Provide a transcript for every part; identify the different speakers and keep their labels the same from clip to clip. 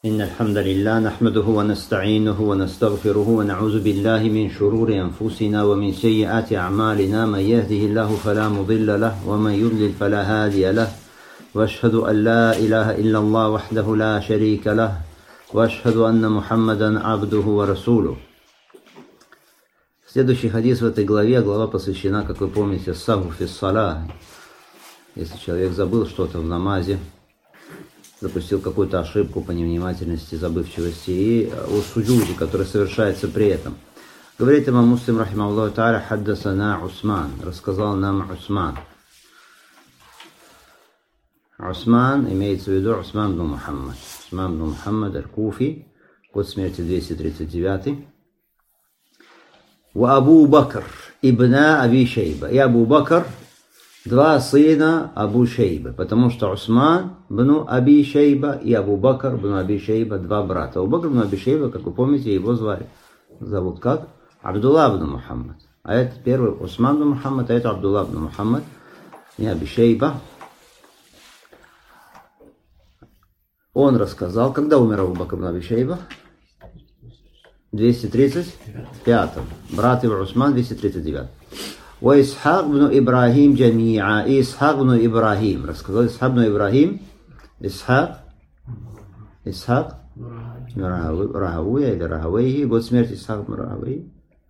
Speaker 1: إن الحمد لله نحمده ونستعينه ونستغفره ونعوذ بالله من شرور أنفسنا ومن سيئات أعمالنا من يهده الله فلا مضل له ومن يضلل فلا هادي له وأشهد أن لا إله إلا الله وحده لا شريك له وأشهد أن محمدا عبده ورسوله. Следующий хадис в этой главе, глава посвящена, как вы помните, саху фи ссалах. Если человек забыл что-то в намазе, допустил какую-то ошибку по невнимательности, забывчивости, и о суджуде, который совершается при этом. Говорит имам Муслим, рахимахуллаху тааля, хаддасана Усман, рассказал нам Усман. Усман, имеется в виду Усман бн Мухаммад. Усман бн Мухаммад аль-Куфи, год смерти 239. Ва Абу Бакр ибна Аби Шейба. И Абу Бакр, два сына Абу Шейбы, потому что Усман бн Аби Шейба и Абу Бакр бн Аби Шейба, два брата. Абу Бакр бн Аби Шейба, как вы помните, его зовут как? Абдулла бн Мухаммад. А это первый Усман бн Мухаммад, а это Абдулла бн Мухаммад, не Аби Шейба. Он рассказал, когда умер Абу Бакр бн Аби Шейба? 235. Брат его Усман 239. Ва Исхак бн Ибрахим джамиа. И Исхак бн Ибрахим. Рассказал Исхак бн Ибрахим. Исхак Рахавуя или Рахавейхи. Год смерти Исхак бн Рахавейхи.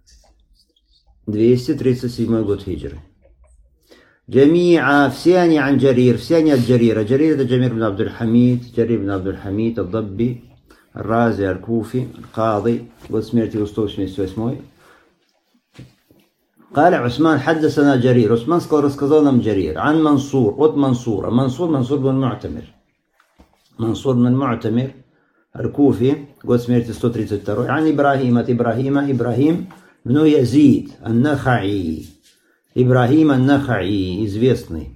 Speaker 1: 237 год хиджры. Джамиа. Все они ан Джарир. Все они от Джарира. Джарир это Джамир бн Абдуль-Хамид. Джарир бн Абдуль-Хамид аль-Дабби. Рази аль-Куфи. Кади. Год смерти 188. قال عثمان حدثنا جرير. عثمان рассказал нам Джарир. Ан Мансур. От Мансура. Мансур бн Му'тамир. Мансур бн Му'тамир аль-Куфи. Год смерти 132. Ан Ибрахим. От Ибрахима. Ибрахим бн Язид. Ан-Нахаи. Ибрахим Ан-Нахаи. Известный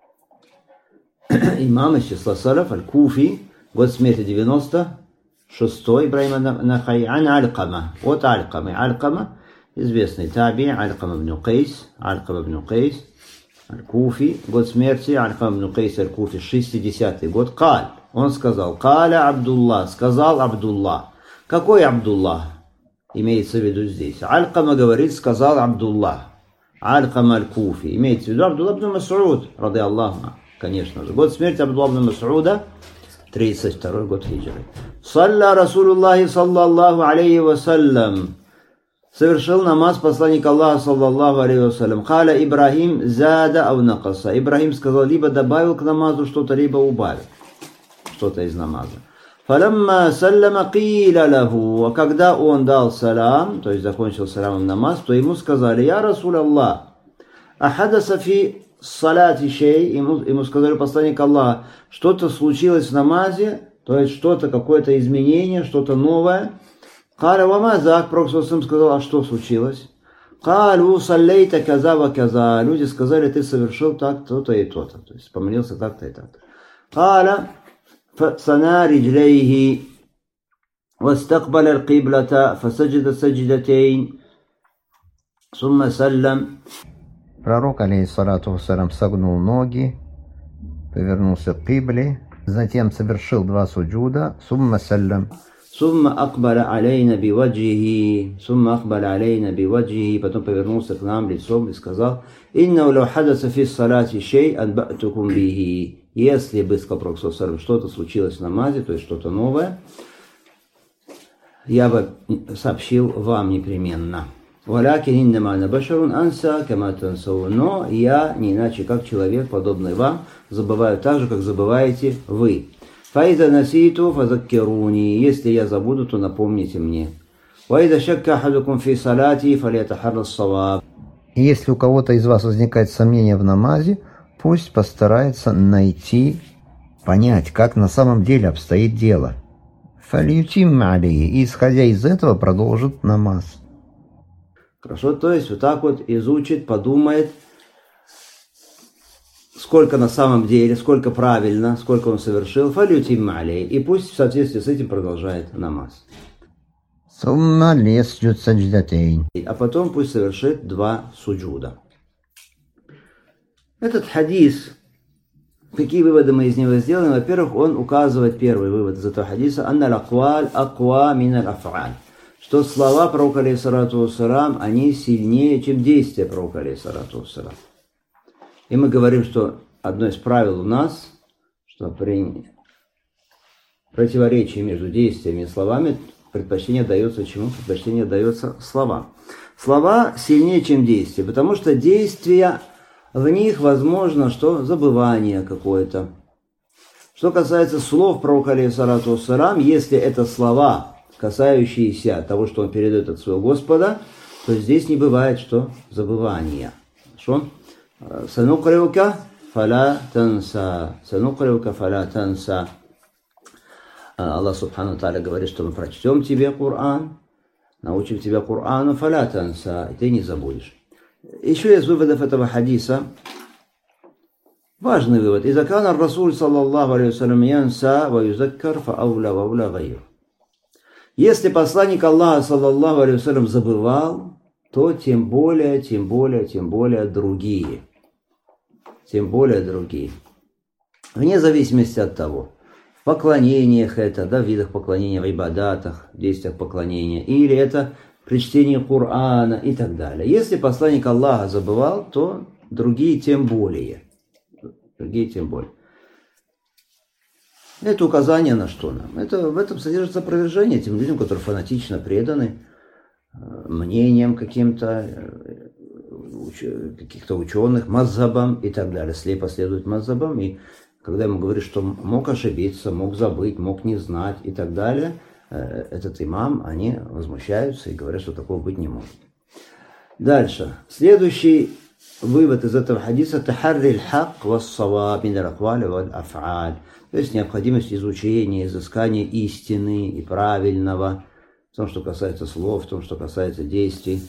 Speaker 1: имам из числа салаф. Аль-Куфи. Год смерти 96. Ибрахим Ан-Нахаи. Ан Алькама. От Алькамы. Алькама. Известный таби, Алькама бн Кайс, аль-Куфи, год смерти, Алькама бн Кайс аль-Куфи, 60-й год. Каль, он сказал, Каля Абдулла, сказал Абдулла. Какой Абдулла имеется в виду здесь? Алькама говорит, сказал Абдулла. Алькама аль-Куфи, имеется в виду Абдулла бн Мас'уд, ради Аллаха, конечно же. Год смерти Абдулла бн Мас'уда, 32-й год хиджры. Салля Расулуллахи саллаллаху алейхи вассалям. Совершил намаз посланник Аллаха, саллаллаху алейхи вассалям. Халя Ибрахим зада ау накаса. Ибрахим сказал, либо добавил к намазу что-то, либо убавил что-то из намаза. Фаламма саллама киля лаху. А когда он дал салам, то есть закончил саламом намаз, то ему сказали, я Расул Аллах, ахадаса фи салати шей. Ему сказали, посланник Аллаха, что-то случилось в намазе, то есть что-то, какое-то изменение, что-то новое. Каля вамазак, Пророк сказал, а что случилось? Калю саллейта каза ва каза. Люди сказали, ты совершил так, то-то и то-то. То есть помолился так-то и так-то. Каля фасана риджлейхи вастакбал аль-киблата фасаджида саджидатейн сумма саллам. Пророк, алейхиссалату вассалям, согнул ноги, повернулся к кибле, затем совершил два суджуда, сумма саллам. Сумма акбаля алейна биваджихи, потом повернулся к нам лицом и сказал, инна лау хадаса фи салати шей анбатукум бихи. Если бы, сказал Пророк, что-то случилось в намазе, то есть что-то новое, я бы сообщил вам непременно. Валякин иннама ана башарун анса кама тансаун. Но я, не иначе как человек, подобный вам, забываю так же, как забываете вы. Фаида наситу фазаккируни. Если я забуду, то напомните мне. Ваида шакка ахадукум фи салати фалятахарра ссаваб. Если у кого-то из вас возникает сомнение в намазе, пусть постарается понять, как на самом деле обстоит дело. Фалютим алейхи. И исходя из этого продолжит намаз. Хорошо, то есть вот так вот изучит, подумает, сколько на самом деле, сколько правильно, сколько он совершил, фалютим алей, и пусть в соответствии с этим продолжает намаз. А потом пусть совершит два суджуда. Этот хадис Какие выводы мы из него сделаем? Во-первых, он указывает первый вывод из этого хадиса, анна лакваль аква мин аль-аф'аль, что слова пророка алейхиссалату вассалам, они сильнее, чем действия пророка алейхиссалату вассалам. И мы говорим, что одно из правил у нас, что при противоречии между действиями и словами предпочтение дается чему? Предпочтение дается словам. Слова сильнее, чем действия, потому что действия, в них возможно, что забывание какое-то. Что касается слов пророка алейхиссалату вассалам, если это слова, касающиеся того, что он передает от своего Господа, то здесь не бывает, что забывание. Хорошо? Санукриука фаля танса. Санукриука фаля танса. Аллах Субхану Тааля говорит, что мы прочтем тебе Коран, научим тебя Корану, фаля танса, и ты не забудешь. Еще из выводов этого хадиса, важный вывод. «Иза кана ар-Расуль саллаллаху алейхи вассалям янса ва юзаккар фа ауля ва ауля гайр». Если посланник Аллаха саллаллаху алейхи вассалям забывал, то тем более другие. Тем более другие. Вне зависимости от того, в поклонениях это, да, в видах поклонения, в ибадатах, в действиях поклонения, или это при чтении Корана и так далее. Если посланник Аллаха забывал, то другие тем более. Другие тем более. Это указание на что нам? В этом содержится опровержение тем людям, которые фанатично преданы мнениям каким-то, каких-то ученых, мазхабам и так далее. Слепо следуют мазхабам, и когда ему говорят, что мог ошибиться, мог забыть, мог не знать и так далее, этот имам, они возмущаются и говорят, что такого быть не может. Дальше. Следующий вывод из этого хадиса — тахарри аль-хак ва-ссаваб мин аль-аквали валь-аф'аль. То есть необходимость изучения, изыскания истины и правильного в том, что касается слов, в том, что касается действий.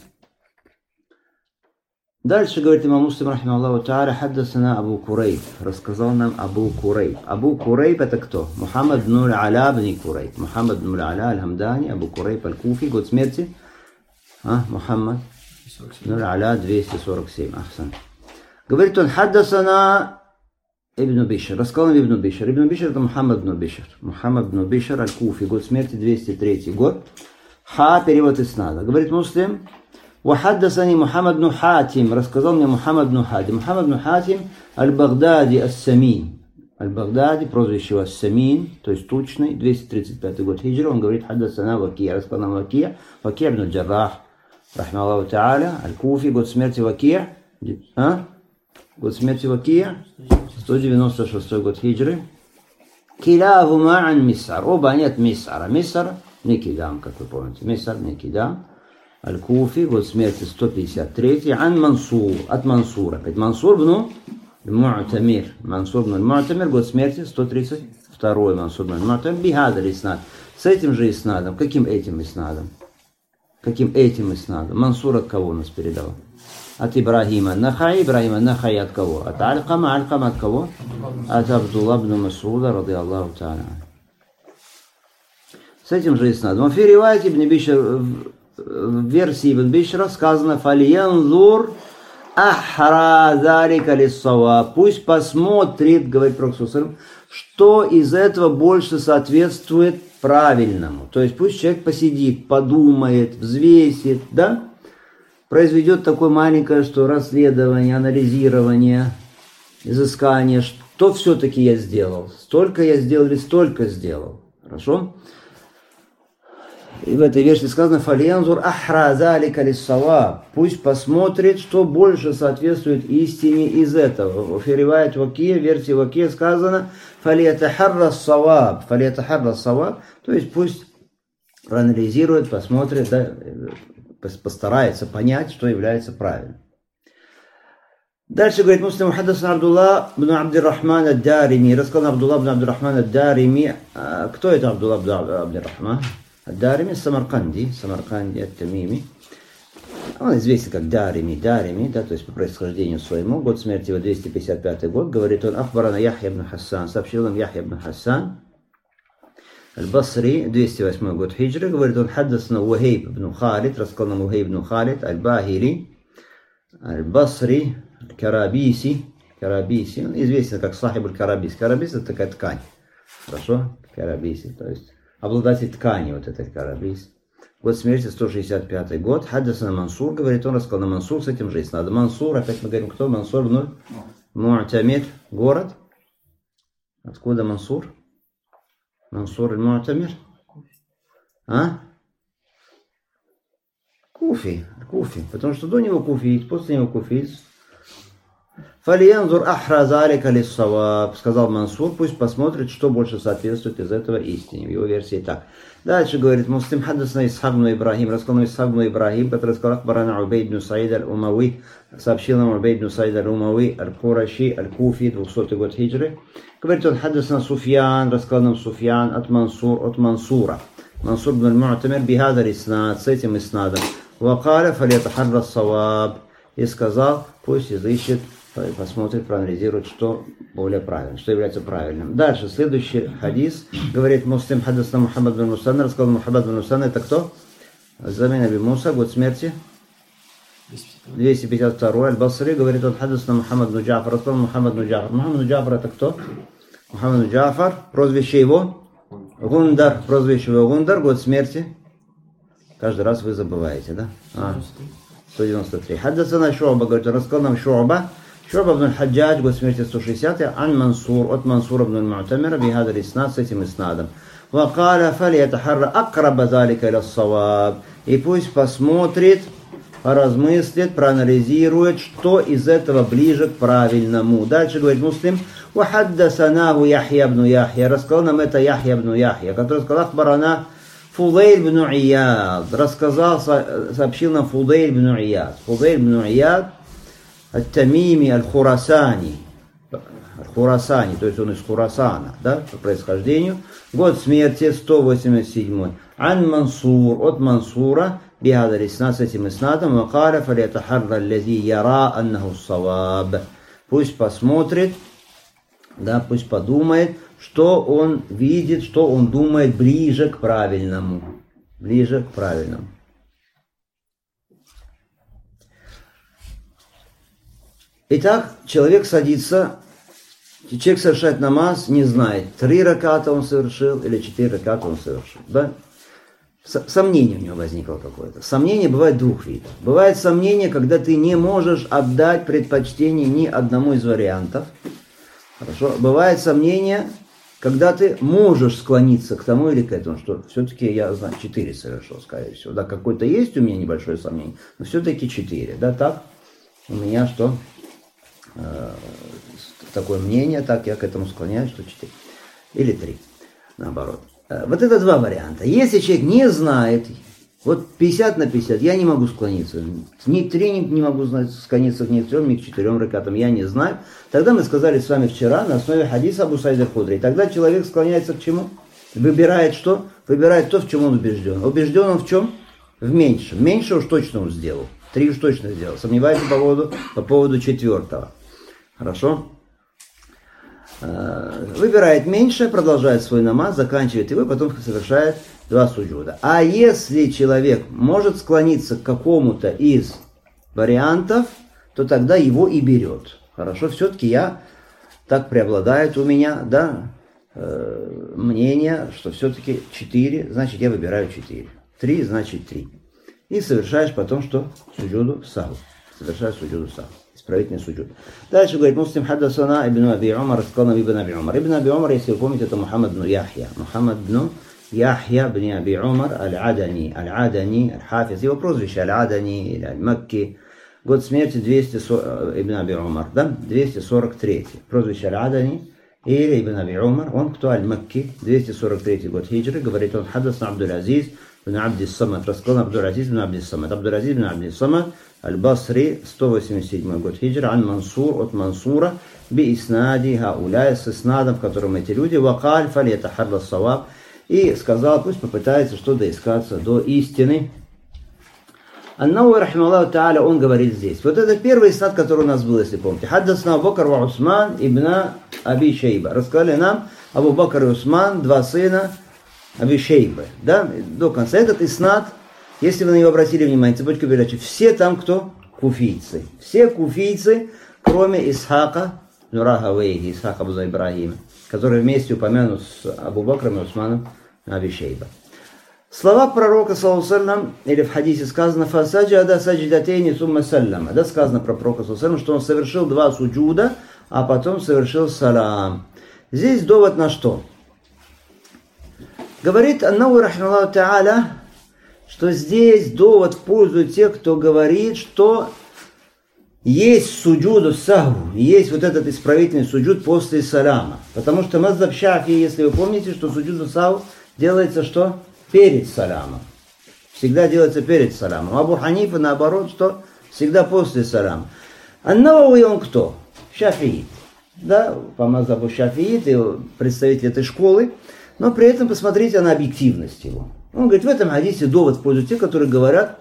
Speaker 1: Дальше говорит имам Муслим, рахимахуллаху тааля, хаддасана Абу Курайб. Рассказал нам Абу Курайб. Абу Курайб это кто? Мухаммад бн аль-Аля бн Курайб. Мухаммад бн аль-Аля аль-Хамдани, Абу Курайб аль-Куфи. Год смерти? Мухаммад бн аль-Аля 247. Ахсан. Говорит он, хаддасана Ибн Бишр. Рассказал нам Ибн Бишр. Ибн Бишр это Мухаммад бн Бишр. Мухаммад бн Бишр аль-Куфи. Год смерти 203 год. Перевод иснада. Говорит Муслим, وحدثني محمد بن حاتم, рассказал мне Мухаммад бн Хатим. Мухаммад бн Хатим аль-Багдади ас-Самин. Аль-Багдади, прозвище ас-Самин, то есть тучный, 235 год хиджры. Он говорит, хаддасана Вакия, рассказал нам Вакия бн аль-Джаррах, рахмаллаху тааля, аль-Куфи, год смерти Вакия. Год смерти Вакия, 196 год хиджры. Килахума ан Мисар. Оба они от Мисара. Мисар не Кидам, как вы помните. Мисар не Кидам. Аль-Куфи, год смерти 153, ан Мансур, от Мансура. Опять Мансур бн Му'тамир. Мансур бн Му'тамир, год смерти 132, Мансур бн Му'тамир. Бихад аль-Иснад. С этим же иснадом. Каким этим иснадом? Каким этим иснадом? Мансур от кого нас передал? От Ибрахима Нахай. Ибрахима Нахай от кого? От Алькама. Алькама от кого? От Абдулла бн Масуда, ради Аллаху та'аля. С этим же иснадом. В ривайте Ибн Бишр, в версии Ибн Бишра сказано «Фальянзур ахра залика лиссава». Пусть посмотрит, говорит Пророк саллаллаху алейхи ва саллям, что из этого больше соответствует правильному. То есть пусть человек посидит, подумает, взвесит, да? Произведет такое маленькое, что расследование, анализирование, изыскание, что все-таки я сделал. Столько я сделал или столько сделал. Хорошо? И в этой версии сказано «Фальянзур ахра залика лиссаваб». Пусть посмотрит, что больше соответствует истине из этого. В ривайат Вакия, в версии Вакия сказано «Фальятахарра ссаваб». «Фальятахарра ссаваб», то есть пусть проанализирует, посмотрит, да, постарается понять, что является правильным. Дальше говорит Муслим, хаддасана Абдулла бн Абдир-Рахман ад-Дарими. Рассказал Абдулла бн Абдир-Рахман ад-Дарими. Кто это Абдулла бн Абдир-Рахман? Дарими Самарканди ат-Тамими. Он известен как Дарими, да, то есть по происхождению своему. Год смерти его 255 год. Говорит он, Ахбарана Яхья ибн Хассан. Сообщил нам Яхья ибн Хассан. Аль-Басри, 208 год хиджры. Говорит он, хаддасна Уахейб ибн Халид. Рассказал Уахейб ибн Халид. Аль-Бахили. Аль-Басри. Аль-Карабиси. Карабиси, он известен как Сахибуль Карабис. Карабис это такая ткань. Хорошо? Карабиси, то есть обладатель ткани вот этой Карабис. Год смерти 165 год. Хаддасана Мансур, говорит, он рассказал на Мансур с этим же надо. Мансур, опять мы говорим, кто? Мансур вновь? Му'тамир, город. Откуда Мансур? Мансур аль-Му'тамир? А? Куфи. Потому что до него куфиец, после него куфиец. Фалиянзур ахра залика лиссаваб, сказал Мансур, пусть посмотрит, что больше соответствует из этого истине. В его версии так. Дальше говорит, Муслим хаддасна Исхак бну Ибрахим, рассказал Исхак бну Ибрахим, который сказал, Ахбарана Убейд бну Саид аль-Умави, сообщил нам Убейд бну Саид аль-Умави, аль-Кураши, аль-Куфи, 200 год хиджры. Говорит он, хаддасна Суфьян, рассказал нам Суфьян от Мансура. Мансур бну аль-Му'тамир бихадар иснад, с этим иснадом. Вакаля фалиятахарра саваб, и сказал, пусть изыщет, посмотрит, проанализирует, что более правильно, что является правильным. Дальше, следующий хадис, говорит Муслим хадисна Мухаммад бин Мусанна, рассказал Мухаммад бин Мусанна, это кто? Замин аби Муса, год смерти 252. Аль-Басри, говорит он, хадисна Мухаммад бин Джафар, рассказал Мухаммад бин Джафар. Мухаммад бин Джафар это кто? Мухаммад бин Джафар, прозвище его Гундар, прозвище его Гундар, год смерти. Каждый раз вы забываете, да? 193. Хаддасана Шу'ба, говорит, рассказал нам Шу'ба бн аль-Хаджадж, год смерти 160, ан Мансур, от Мансура бн аль-Му'тамира, бихадар иснад, с этим иснадом. Вакаля фалиятахарра акраба залика иля ссаваб, и пусть посмотрит, поразмыслит, проанализирует, что из этого ближе к правильному. Дальше говорит Муслим, вахаддасанаху Яхья бн Яхья, рассказал нам это Яхья бн Яхья, который сказал, ахбарана Фудейль бн Ияд, рассказал, сообщил нам Фудейль бн Ияд. Фудейль бн Ияд Ат-Тамими Аль-Хурасани, то есть он из Хурасана, да, по происхождению. Год смерти 187. Ан Мансур, от Мансура, бихадар иснад, с этим иснадом, вакаля фалиятахарра аллази яра аннаху ссаваб. Пусть посмотрит, да, пусть подумает, что он видит, что он думает ближе к правильному. Ближе к правильному. Итак, человек садится, человек совершает намаз, не знает, 3 раката он совершил или 4 раката он совершил. Да? Сомнение у него возникло какое-то. Сомнение бывает двух видов. Бывает сомнение, когда ты не можешь отдать предпочтение ни одному из вариантов. Хорошо. Бывает сомнение, когда ты можешь склониться к тому или к этому, что все-таки я знаю, 4 совершил, скорее всего. Да, какое-то есть у меня небольшое сомнение, но все-таки 4. Да, так у меня что? Такое мнение, так я к этому склоняюсь, что 4. Или 3, наоборот. Вот это 2 варианта. Если человек не знает, вот 50 на 50, я не могу склониться. Ни 3 не могу склониться ни к 3, ни к 4 ракатам, я не знаю. Тогда мы сказали с вами вчера на основе хадиса Абу Саида аль-Худри. Тогда человек склоняется к чему? Выбирает что? Выбирает то, в чем он убежден. Убежден он в чем? В меньшем. Меньше уж точно он сделал. 3 уж точно сделал. Сомневается по поводу 4. Хорошо? Выбирает меньше, продолжает свой намаз, заканчивает его, потом совершает 2 суджуда. А если человек может склониться к какому-то из вариантов, то тогда его и берет. Хорошо? Все-таки так преобладает у меня, да, мнение, что все-таки 4, значит я выбираю 4. 3, значит 3. И совершаешь потом что? Суджуду саху. Совершаешь суджуду саху. Исправительный суджуд. Дальше говорит, Муслим хаддасана ибн Аби Умар, рассказал нам ибн Аби Умар. Ибн Аби Умар, если вы помните, это Мухаммад бн Яхья. Мухаммад бн Яхья бн Аби Умар аль-Адани, аль-Хафиз. Его прозвище аль-Адани или аль-Макки. Год смерти 240, ибн Аби Умар, да? 243. Прозвище аль-Адани или ибн Аби Умар. Он кто? Аль-Макки. 243 год хиджры. Говорит он, хаддасна Абдул-Азиз бн Абдис-Самад. Рассказал Абдул-Азиз бн Абдис-Самад. Абдул-Азиз бн Абдис-Самад. Аль-Басри, 187 год хиджра, ан Мансур, от Мансура, би иснади хауляй, с иснадом, в котором эти люди, вакаль фалиятахарра саваб, и сказал, пусть попытается что доискаться до истины. Ан-Науи, рахималлаху та'аля, он говорит здесь. Вот это первый иснад, который у нас был, если помните. Хаддасна Абу Бакр ва Усман ибн Аби Шейба. Рассказали нам Абу Бакр и Усман, 2 сына Аби Шейбы. Да? До конца. Этот иснад, если вы на него обратили внимание, цепочка передачи, все там кто? Куфийцы. Все куфийцы, кроме Исхака Нурахавейги, Исхак Абу Ибрагим, которые вместе упомянут с Абу Бакром и Усманом Аби Шейба. Слова пророка, саллаллаху, или в хадисе сказано «Фасаджада садждатейни сумма саллама». Да, сказано про пророка, саллаллаху, что он совершил 2 суджуда, а потом совершил салам. Здесь довод на что? Говорит Ан-Навави рахимахуллаху та'аля, что здесь довод в пользу тех, кто говорит, что есть суджуду сахву, есть вот этот исправительный суджуд после салама. Потому что мазхаб Шафии, если вы помните, что суджуду сахву делается что? Перед саламом. Всегда делается перед саламом. Абу Ханифа наоборот, что? Всегда после салама. Ан-Навави он кто? Шафиит. Да, по мазхабу Шафиит, представитель этой школы. Но при этом посмотрите на объективность его. Он говорит, в этом хадисе довод в пользу тех, которые говорят,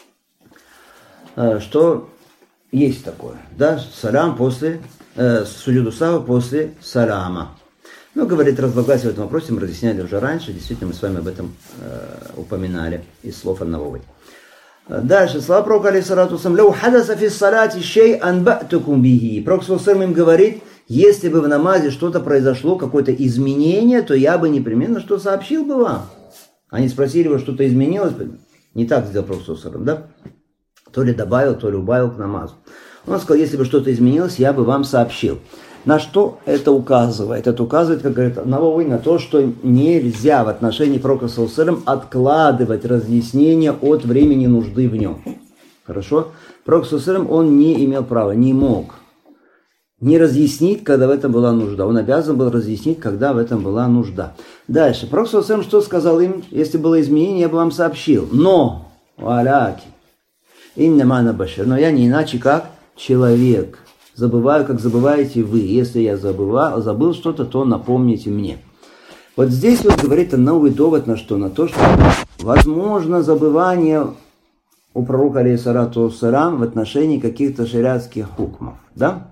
Speaker 1: что есть такое. Да, салам после, суджуду сахву после салама. Ну, говорит, разногласия в этом вопросе мы разъясняли уже раньше. Действительно, мы с вами об этом упоминали из слов Ан-Навави. Дальше, слова пророка, алейхиссалату вассалям, «Лау хадаса фи ссалати шей анбатукум бихи». Пророк ﷺ им говорит, если бы в намазе что-то произошло, какое-то изменение, то я бы непременно что сообщил бы вам. Они спросили его, что-то изменилось. Не так сделал пророк ﷺ, да? То ли добавил, то ли убавил к намазу. Он сказал, если бы что-то изменилось, я бы вам сообщил. На что это указывает? Это указывает, как говорит Ан-Навави, на то, что нельзя в отношении пророка ﷺ откладывать разъяснение от времени нужды в нем. Хорошо? Пророк ﷺ он не имел права, не мог не разъяснить, когда в этом была нужда. Он обязан был разъяснить, когда в этом была нужда. Дальше. Пророк ﷺ что сказал им? Если было изменение, я бы вам сообщил. Но, валяки, иннама башир, но я не иначе как человек. Забываю, как забываете вы. Если я забыл что-то, то напомните мне. Вот здесь вот говорит новый довод на что? На то, что возможно забывание у пророка, алейхиссалату вассалям, в отношении каких-то шариатских хукмов. Да?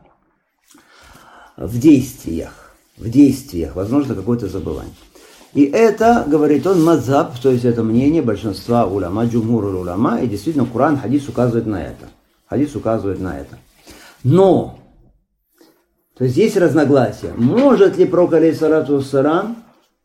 Speaker 1: В действиях, возможно, какое-то забывание. И это, говорит он, мазхаб, то есть это мнение большинства уляма, джумхур уляма, и действительно Коран, хадис указывает на это. Хадис указывает на это. Но, то есть есть разногласия. Может ли пророк, алейхиссалату вассалям,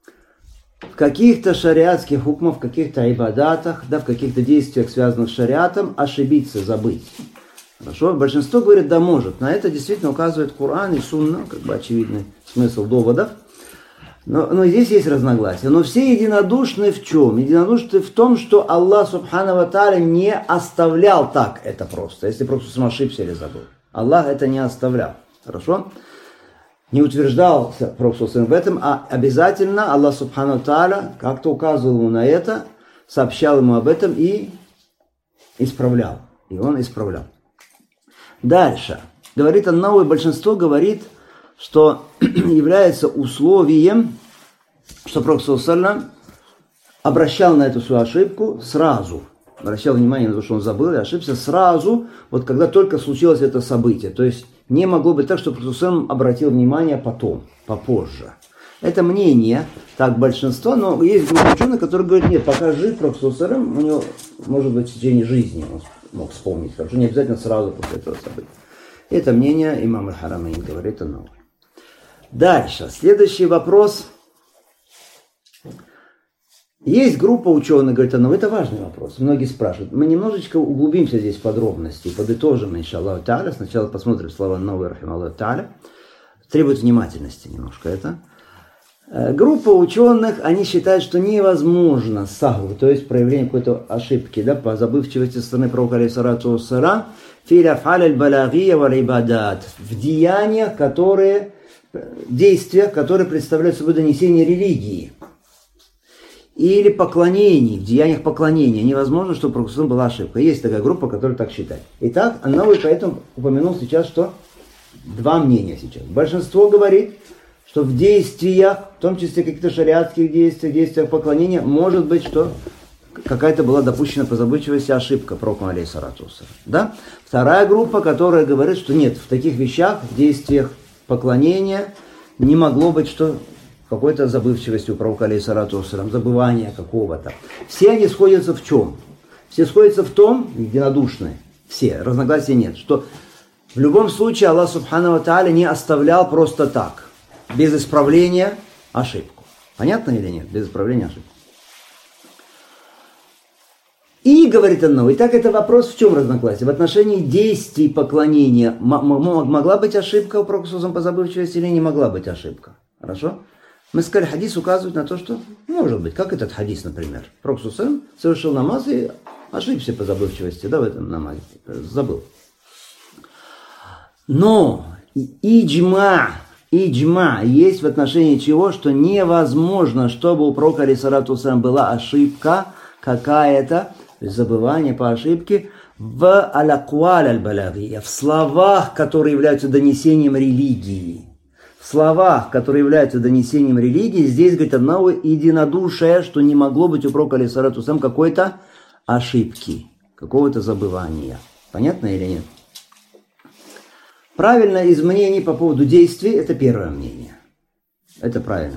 Speaker 1: в каких-то шариатских хукмах, в каких-то ибадатах, да, в каких-то действиях, связанных с шариатом, ошибиться, забыть? Хорошо? Большинство говорит, да может. На это действительно указывает Коран и Сунна, как бы очевидный смысл доводов. Но здесь есть разногласия. Но все единодушны в чем? Единодушны в том, что Аллах Субхану ва Тааля не оставлял так это просто. Если просто сам ошибся или забыл. Аллах это не оставлял. Хорошо? Не утверждался Пророк в этом, а обязательно Аллах Субхану ва Тааля как-то указывал ему на это, сообщал ему об этом и исправлял. И он исправлял. Дальше. Говорит Ан-Навави, большинство говорит, что является условием, что Пророк обращал на эту свою ошибку сразу. Обращал внимание на то, что он забыл и ошибся сразу, вот когда только случилось это событие. То есть не могло быть так, что Пророк обратил внимание потом, попозже. Это мнение, так, большинство, но есть группа ученых, которые говорят, нет, пока жив Пророк, у него, может быть, в течение жизни он мог вспомнить, хорошо, не обязательно сразу после этого события. Это мнение имама Харамейн, говорит оно. Дальше, следующий вопрос. Есть группа ученых, говорит, ну это важный вопрос. Многие спрашивают. Мы немножечко углубимся здесь в подробности, подытожим, иншаллаху та'аля. Сначала посмотрим слова Ан-Навави рахимахуллаху та'аля. Требует внимательности немножко это. Группа ученых, они считают, что невозможно саху, то есть проявление какой-то ошибки, да, по забывчивости со стороны пророка, алейхиссалату вассалям, фи аф'аль аль-балагия вал ибадат, в деяниях, действиях, которые представляют собой донесение религии. Или поклонений, в деяниях поклонения. Невозможно, чтобы пророк была ошибка. Есть такая группа, которая так считает. Итак, Ан-Навави поэтому упомянул сейчас, что два мнения сейчас. Большинство говорит, что в действиях, в том числе каких-то шариатских действиях, действиях поклонения, может быть, что какая-то была допущена по забывчивости ошибка пророка, алейхиссалату вассалям. Да? Вторая группа, которая говорит, что нет, в таких вещах, в действиях поклонения не могло быть, что какой-то забывчивости у пророка, алейхиссалату вассалям, забывания какого-то. Все они сходятся в чем? Все сходятся в том, единодушные, все, разногласий нет, что В любом случае Аллах Субхану ва Тааля не оставлял просто так, без исправления ошибку. Понятно или нет? Без исправления ошибку. И, говорит Ан-Навави, итак, это вопрос в чем разногласие? В отношении действий поклонения могла быть ошибка у Пророка по забывчивости или не могла быть ошибка? Хорошо? Мы сказали, хадис указывает на то, что может быть. Как этот хадис, например. Пророк совершил намаз и ошибся по забывчивости, да, в этом намазе. Забыл. Но иджма есть в отношении чего, что невозможно, чтобы у пророка алейхиссалату вассалям была ошибка какая-то, забывание по ошибке, в аль-акваль аль-балагия, в словах, которые являются донесением религии. В словах, которые являются донесением религии, здесь, говорит, одного единодушия, что не могло быть у пророка алейхиссалату вассалям какой-то ошибки, какого-то забывания. Понятно или нет? Правильно из мнений по поводу действий, это первое мнение. Это правильно.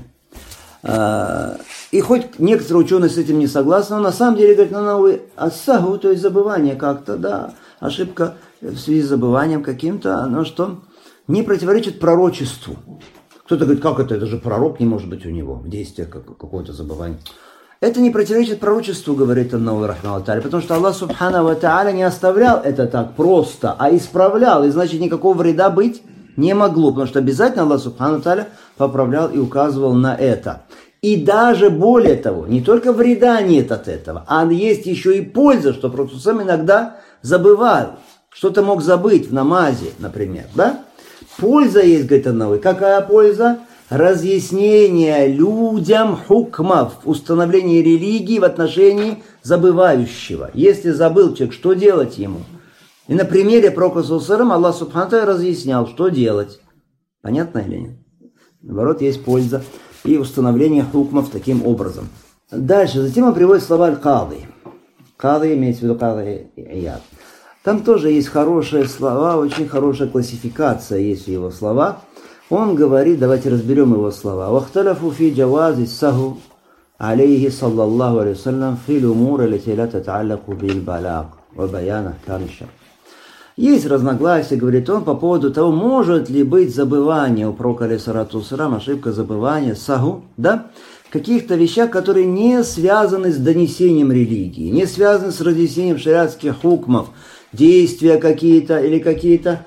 Speaker 1: И хоть некоторые ученые с этим не согласны, но на самом деле, говорят, ассагу, то есть забывание как-то, да, ошибка в связи с забыванием каким-то, оно что? Не противоречит пророчеству. Кто-то говорит, как это же пророк, не может быть у него в действиях какое-то забывание. Это не противоречит пророчеству, говорит Ан-Навави рахмахуллах, потому что Аллах Субхану ва Тааля не оставлял это так просто, а исправлял, и значит никакого вреда быть не могло, потому что обязательно Аллах Субхану ва Тааля поправлял и указывал на это. И даже более того, не только вреда нет от этого, а есть еще и польза, что Пророк сам иногда забывал, что-то мог забыть в намазе, например, да? Польза есть, говорит Ан-Навави. Какая польза? Разъяснение людям хукмов, установление религии в отношении забывающего. Если забыл человек, что делать ему? И на примере Пророка Аллах Субхану ва Тааля разъяснял, что делать. Понятно или нет? Наоборот, есть польза и установление хукмов таким образом. Дальше, затем он приводит слова аль-Кады. Кады имеется в виду Кады Ияд. Там тоже есть хорошие слова, очень хорошая классификация есть в его словах. Он говорит, давайте разберем его слова. «Вахталяфу фи джавази саху алейхи саллаллаху алейхи саллям фил умур аллати ла татааллаку бил балаг ва баян ахкам аш-шар». Есть разногласия, говорит он, по поводу того, может ли быть забывание у пророка алейхиссалату вассалям, ошибка забывания, саху, да, каких-то вещах, которые не связаны с донесением религии, не связаны с разъяснением шариатских хукмов, действия какие-то или какие-то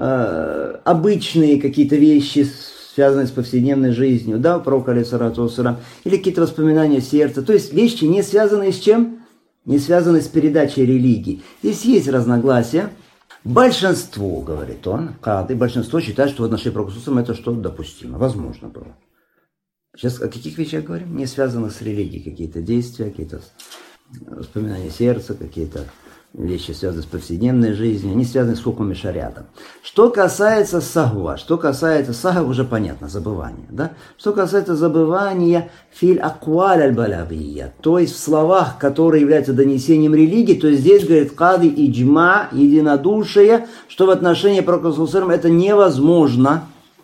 Speaker 1: обычные какие-то вещи, связанные с повседневной жизнью, да, у пророка алейхиссалату вассалям, или какие-то воспоминания сердца, то есть вещи, не связанные с чем? Не связанные с передачей религии. Здесь есть разногласия. Большинство, говорит он, Кады, большинство считает, что в отношении пророка это что допустимо, возможно было. Сейчас о каких вещах говорим? Не связанных с религией, какие-то действия, какие-то воспоминания сердца, какие-то вещи, связанные с повседневной жизнью, не связаны с хукмами шариата. Что касается сахва, уже понятно, забывание, да? Что касается забывания филь акваль аль-балагия, то есть в словах, которые являются донесением религии, то есть здесь, говорит Кады, иджма, единодушие, что в отношении пророка это невозможно.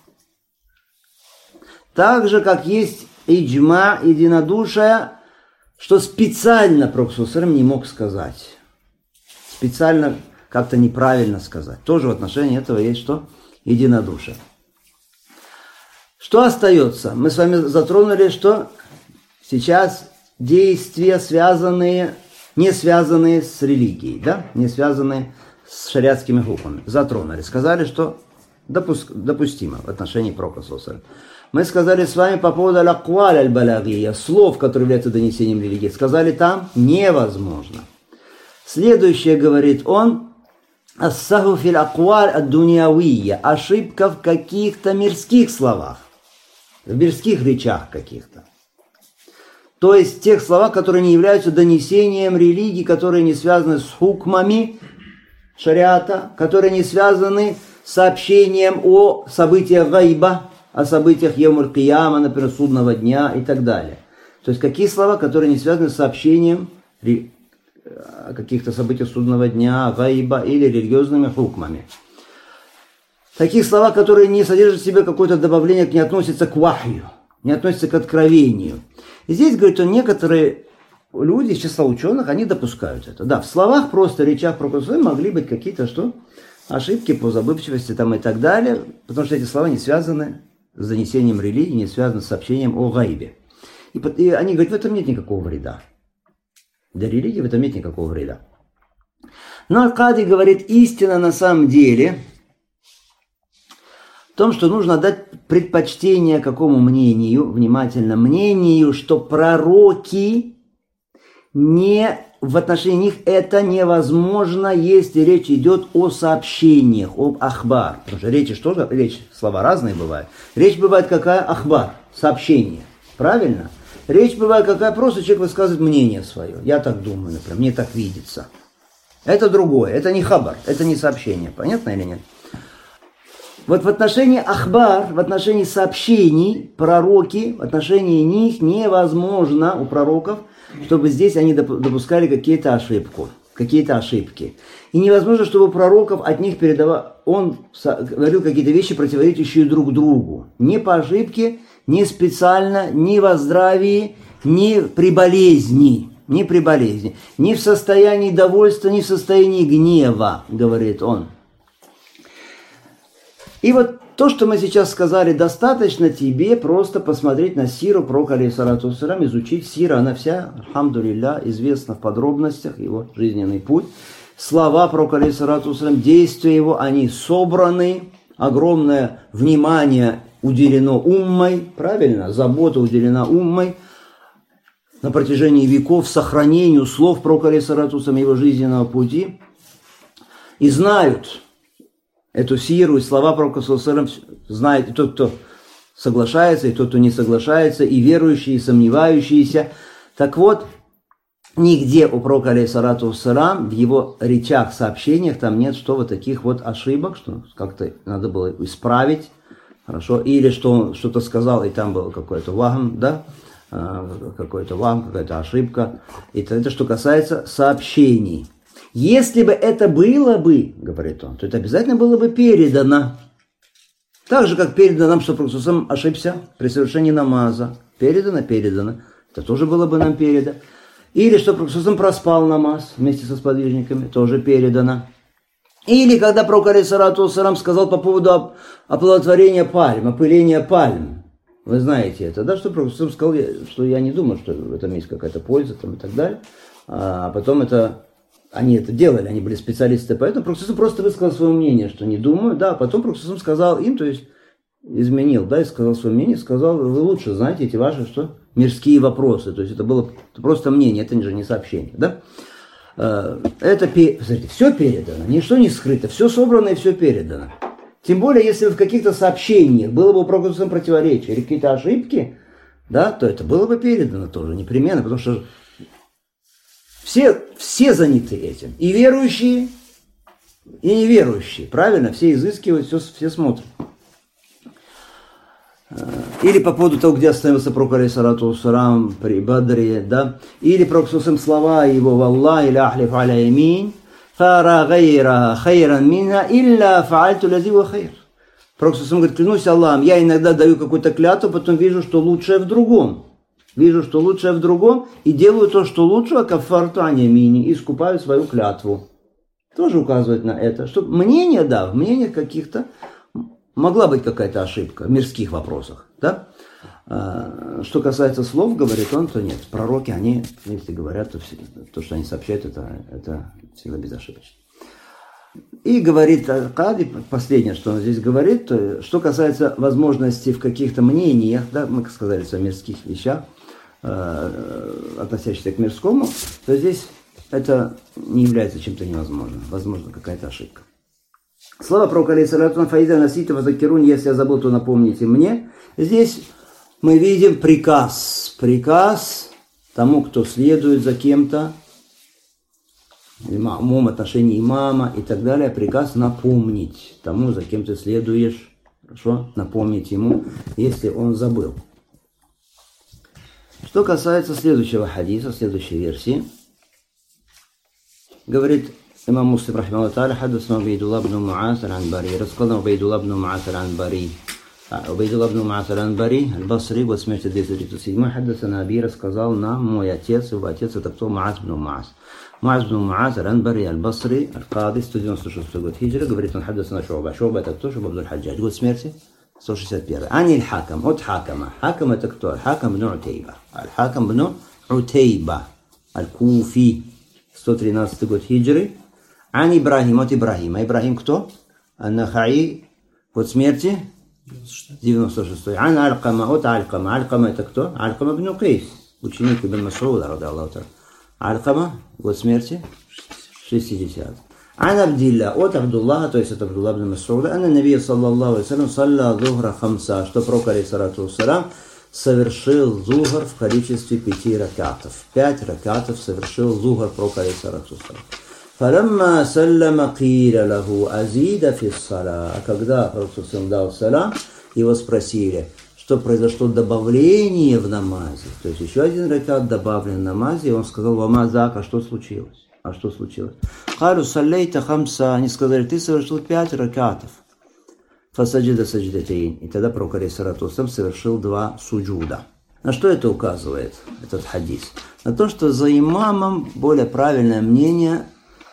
Speaker 1: Так же, как есть иджма, единодушие, что специально пророк не мог сказать. Специально как-то неправильно сказать. Тоже в отношении этого есть что? Единодушие. Что остается? Мы с вами затронули, что сейчас действия, не связанные с религией, да? Не связанные с шариатскими хукмами. Затронули. Сказали, что допустимо в отношении пророка. Мы сказали с вами по поводу аль-акваль аль-балагия, слов, которые являются донесением религии. Сказали там невозможно. Следующее, говорит он, ассаху фил акваль ад-дуньявия, ошибка в каких-то мирских словах, в мирских речах каких-то. То есть в тех словах, которые не являются донесением религии, которые не связаны с хукмами шариата, которые не связаны с сообщением о событиях гайба, о событиях Йомуль Кияма, например, судного дня и так далее. То есть какие слова, которые не связаны с сообщением о каких-то событиях судного дня, гайба или религиозными хукмами. Таких слова, которые не содержат в себе какое-то добавление, не относятся к вахью, не относятся к откровению. И здесь, говорит он, некоторые люди из числа ученых, они допускают это. Да, в словах, просто речах пророка могли быть какие-то что? ошибки по забывчивости там и так далее, потому что эти слова не связаны с донесением религии, не связаны с сообщением о гайбе. И они говорят, в этом нет никакого вреда. Для религии в этом нет никакого вреда. Но Аль-Кади говорит, истина на самом деле в том, что нужно дать предпочтение какому мнению, внимательно, мнению, что пророки в отношении них это невозможно, если речь идет о сообщениях, об ахбар. Потому что речь, слова разные бывают. Речь бывает какая? Ахбар, сообщение. Правильно? Речь бывает какая? Просто человек высказывает мнение свое. Я так думаю, например, мне так видится. Это другое, это не хабар, это не сообщение. Понятно или нет? Вот в отношении ахбар, в отношении сообщений, пророки, в отношении них невозможно у пророков, чтобы здесь они допускали какие-то ошибки. И невозможно, чтобы у пророков от них он говорил какие-то вещи, противоречащие друг другу. Не по ошибке, не специально, не во здравии, не при болезни. Не в состоянии довольства, не в состоянии гнева, говорит он. И вот то, что мы сейчас сказали, достаточно тебе просто посмотреть на сиру пророка, алейхиссалату вассалям, изучить сира, она вся, альхамдулилля, известна в подробностях, его жизненный путь. Слова пророка, алейхиссалату вассалям, действия его, они собраны, огромное внимание уделено уммой, правильно, забота уделена уммой на протяжении веков сохранению слов пророка, алейхиссалату вассалям, его жизненного пути. И знают эту сиру и слова пророка, знает и тот, кто соглашается, и тот, кто не соглашается, и верующие, и сомневающиеся. Так вот, нигде у пророка, алейхиссалату вассалям, в его речах, сообщениях, там нет что вот таких вот ошибок, что как-то надо было исправить, хорошо, или что он что-то сказал, и там был какой-то вахм, да, какая-то ошибка. Это что касается сообщений. Если бы это было бы, говорит он, то это обязательно было бы передано. Так же, как передано нам, что Пророк ошибся при совершении намаза. Передано. Это тоже было бы нам передано. Или что Пророк проспал намаз вместе со сподвижниками. Тоже передано. Или когда Пророк, алейхиссалату вассалям, сказал по поводу оплодотворения пальм, опыления пальм. Вы знаете это, да? Что Пророк сказал, что я не думаю, что в этом есть какая-то польза там, и так далее. А потом они это делали, они были специалисты, поэтому Пророк просто высказал свое мнение, что не думаю, да, потом Пророк сказал им, то есть изменил, да, и сказал свое мнение, сказал, вы лучше знаете эти ваши, что, мирские вопросы, то есть это было просто мнение, это же не сообщение, да. Смотрите, все передано, ничто не скрыто, все собрано и все передано. Тем более, если в каких-то сообщениях было бы у Пророка противоречия или какие-то ошибки, да, то это было бы передано тоже непременно, потому что все заняты этим. И верующие, и неверующие. Правильно? Все изыскивают, все смотрят. Или по поводу того, где остановился Пророк, алейхиссалату вассалям, при Бадре, да? Или Пророк слова его, «Валлахи ля ахлиф аля ямин, фара гайра хайран мина, илля фаальту лази ва хайр». Пророк говорит, клянусь Аллахом, я иногда даю какую-то клятву, потом вижу, что лучшее в другом. И делаю то, что лучше, а кафарту ан ямини, и искупаю свою клятву. Тоже указывает на это. Что мнение, да, в мнениях каких-то могла быть какая-то ошибка в мирских вопросах. Да? Что касается слов, говорит он, то нет. Пророки, они, если говорят, то что они сообщают, это всегда безошибочно. И говорит Кади, последнее, что он здесь говорит, что касается возможности в каких-то мнениях, да, мы сказали о мирских вещах, относящихся к мирскому, то здесь это не является чем-то невозможным. Возможно, какая-то ошибка. Слова пророка, алейхиссалату фаиза насита вазакирун, если я забыл, то напомните мне. Здесь мы видим приказ тому, кто следует за кем-то, имамом, отношении имама и так далее, приказ напомнить тому, за кем ты следуешь, хорошо, напомнить ему, если он забыл. Что касается следующего хадиса, следующей версии, говорит имам Муслим, рахимахуллах та'аля, хаддасана Убайдуллах ибн Муаз аль-Анбари, рассказал Убайдуллах ибн Муаз аль-Анбари, Убайдуллах ибн Муаз аль-Анбари, аль-Басри, год смерти 237, хаддасана Аби, рассказал нам мой отец, его отец, это кто? Муаз ибн Муаз. Муаз ибн Муаз аль-Анбари, аль-Басри, аль-Кади, 196 год хиджры, говорит он, хаддасана Шуба. Шуба это кто? Шуба ибн аль-Хаджадж, год смерти 161. Ани аль-Хакам, от Хакама. Хакам это кто? Аль-Хакам ибн Утейба. Аль-Хакам ибн Утейба, аль-Куфи, 113 год хиджры. Ани Ибрахим, от Ибрахима. Ибрахим кто? Ан-Нахаи, год смерти 96. Ан Алькама, от Алькама. Алькама это кто? Алькама ибн Кайс, ученик ибн Мас'уда, ради Аллаху. Алькама, год смерти 60. Ан Абдилля, от Абдуллаха, то есть от Абдулла ибн Мас'уда, анна Набия саллаллаху алейхи салям салля зухра хамса, что пророк алейхиссалату вассалям совершил зухр в количестве 5 ракатов. 5 ракатов совершил зухр пророк алейхиссалату вассалям. فلما سلم قيل له أزيد في الصلاة. А когда пророк дал салам, его спросили, что произошло добавление в намазе. То есть еще один ракат добавлен в намазе, и он сказал, вамазак, а что случилось? А что случилось? Хару саллейта хамса, они сказали, ты совершил 5 ракатов. Фасаджида саджидатейн. И тогда пророк алейхиссалату вассалям совершил 2 суджуда. На что это указывает, этот хадис? На то, что за имамом более правильное мнение.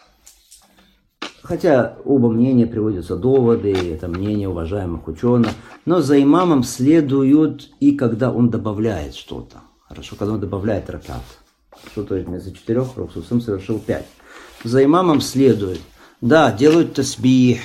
Speaker 1: Хотя оба мнения приводятся доводы, это мнение уважаемых ученых, но за имамом следуют и когда он добавляет что-то. Хорошо, когда он добавляет ракат. Что то есть вместо 4 пророк совершил 5. За имамом следует. Да, делают тасбих,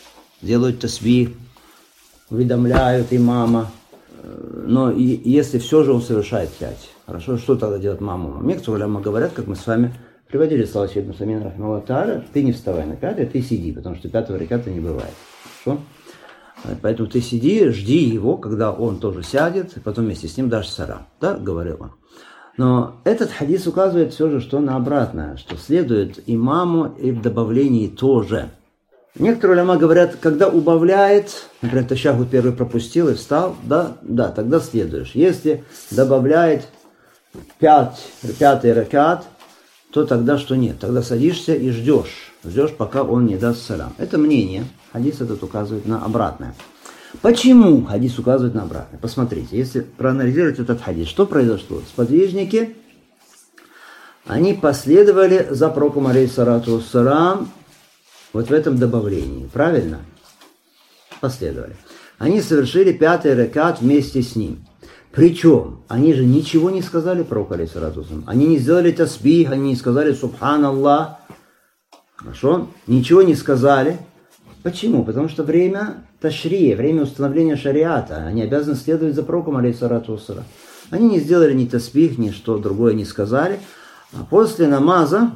Speaker 1: уведомляют имама, но если все же он совершает 5. Хорошо, что тогда делать маму? Некоторые уляма говорят, как мы с вами приводили слова Шейх Мусамин рахмаллаху тааля, ты не вставай на 5, ты сиди, потому что 5-го раката не бывает. Хорошо? Поэтому ты сиди, жди его, когда он тоже сядет, и потом вместе с ним дашь салам. Да, говорил он. Но этот хадис указывает все же, что на обратное, что следует имаму и в добавлении тоже. Некоторые уляма говорят, когда убавляет, например, ташаххуд первый пропустил и встал, да, тогда следуешь. Если добавляет 5-й ракат, то тогда что нет? Тогда садишься и ждешь, пока он не даст салам. Это мнение. Хадис этот указывает на обратное. Почему хадис указывает на обратное? Посмотрите, если проанализировать этот хадис, что произошло? Сподвижники, они последовали за пророком алейхиссалату вассалам вот в этом добавлении. Правильно? Последовали. Они совершили 5-й ракат вместе с ним. Причем, они же ничего не сказали пророку алейхиссалату вассалам. Они не сделали тасбих, они не сказали субханаллах. Хорошо? Ничего не сказали. Почему? Потому что время ташрия, время установления шариата. Они обязаны следовать за пророком алейхиссалату вассалам. Они не сделали ни тасбих, ни что другое не сказали. А после намаза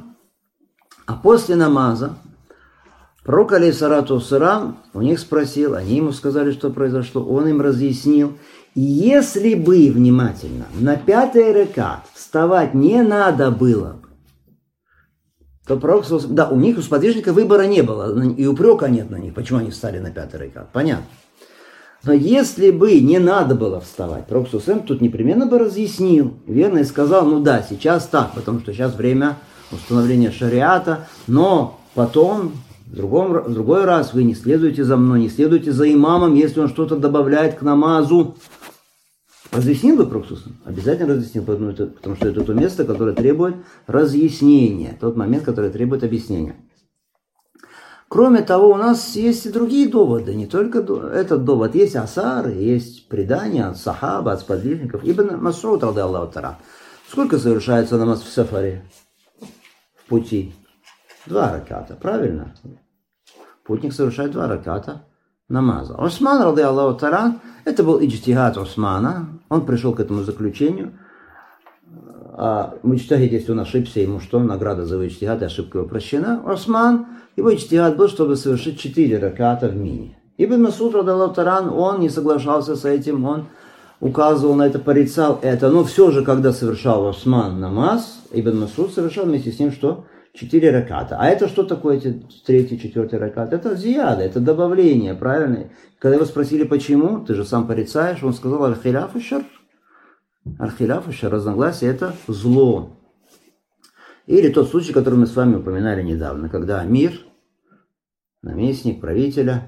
Speaker 1: пророк алейхиссалату вассалам у них спросил, они ему сказали, что произошло, он им разъяснил. И если бы внимательно на 5-й ракат вставать не надо было, то пророк, да, у них, у сподвижника выбора не было, и упрека нет на них, почему они встали на 5-й ракат, понятно. Но если бы не надо было вставать, пророк тут непременно бы разъяснил, верно, и сказал, ну да, сейчас так, потому что сейчас время установления шариата, но потом, в другой раз вы не следуете за мной, не следуете за имамом, если он что-то добавляет к намазу. Разъяснил бы пророк? Обязательно разъяснил, потому что это то место, которое требует разъяснения, тот момент, который требует объяснения. Кроме того, у нас есть и другие доводы, не только этот довод. Есть асары, есть предания от сахаба, от сподвижников. Ибн Мас'уд, ради Аллаху та'аля. Сколько совершается намаз в сафаре? В пути? 2 раката, правильно? Путник совершает 2 раката намаза. Усман, ради Аллаху та'аля, это был иджтихад Усмана. Он пришел к этому заключению. А муджтахид, если он ошибся, ему что? Награда за его иджтихад, и ошибка его прощена. Усман, его иджтихад был, чтобы совершить 4 раката в мини. Ибн Мас'уд, ради Аллаху та'аля, он не соглашался с этим, он указывал на это, порицал это. Но все же, когда совершал Усман намаз, Ибн Мас'уд совершал вместе с ним что? 4 раката. А это что такое эти 3-й, 4-й ракат? Это зияда, это добавление, правильно? Когда его спросили, почему, ты же сам порицаешь, он сказал, аль-хиляфу шар. Аль-хиляфу шар, разногласие, это зло. Или тот случай, который мы с вами упоминали недавно, когда амир, наместник правителя,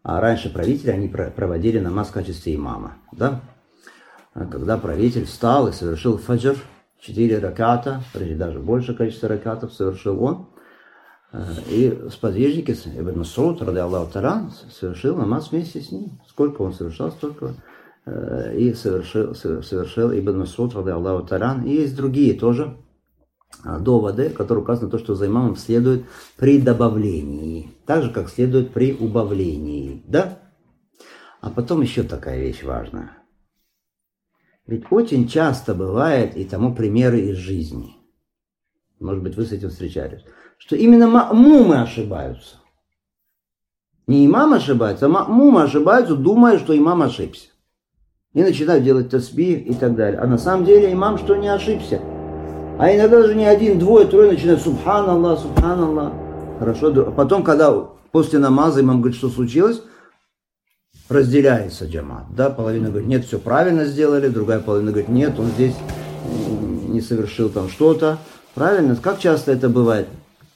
Speaker 1: А раньше правители, они проводили намаз в качестве имама. Да? Когда правитель встал и совершил фаджр, 4 раката, или даже больше количества ракатов совершил он, и сподвижники, Ибн Мас'уд, ради Аллаху та'аля, совершил намаз вместе с ним. Сколько он совершал, столько и совершил Ибн Мас'уд, ради Аллаху та'аля. И есть другие тоже доводы, которые указаны на то, что за имамом следует при добавлении, так же, как следует при убавлении. Да? А потом еще такая вещь важная. Ведь очень часто бывает, и тому примеры из жизни, может быть, вы с этим встречались, что именно ма'мумы ошибаются. Не имам ошибается, а ма'мумы ошибаются, думая, что имам ошибся. И начинают делать тасбих и так далее. А на самом деле имам что не ошибся. А иногда даже не один, двое, трое начинают субханаллах, субханаллах. Хорошо. А потом, когда после намаза имам говорит, что случилось, разделяется джамат. Да, половина говорит, нет, все правильно сделали, другая половина говорит, нет, он здесь не совершил там что-то. Правильно? Как часто это бывает?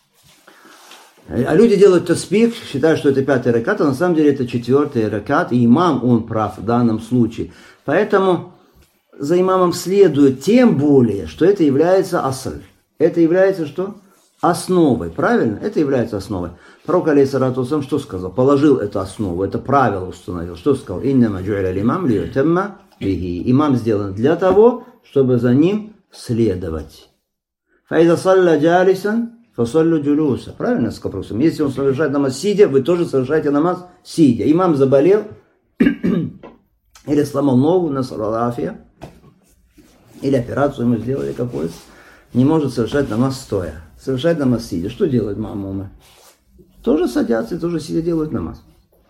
Speaker 1: А люди делают таспих, считают, что это 5-й ракат, а на самом деле это 4-й ракат, и имам, он прав в данном случае. Поэтому за имамом следует, тем более, что это является асль. Это является что? Основой, правильно? Это является основой. Пророк, алейхиссалату вассалям, что сказал? Положил эту основу, это правило установил. Что сказал? «Иннама джу'иля лимам лиютамма бихи». Имам сделан для того, чтобы за ним следовать. «Фаиза салля джалисан фасаллю джулуса». Правильно сказал? Если он совершает намаз сидя, вы тоже совершаете намаз сидя. Имам заболел или сломал ногу, насаллафия, или операцию ему сделали какую-то, не может совершать намаз стоя. Совершать намаз сидя. Что делают ма'мумы? Тоже садятся и тоже сидя делают намаз.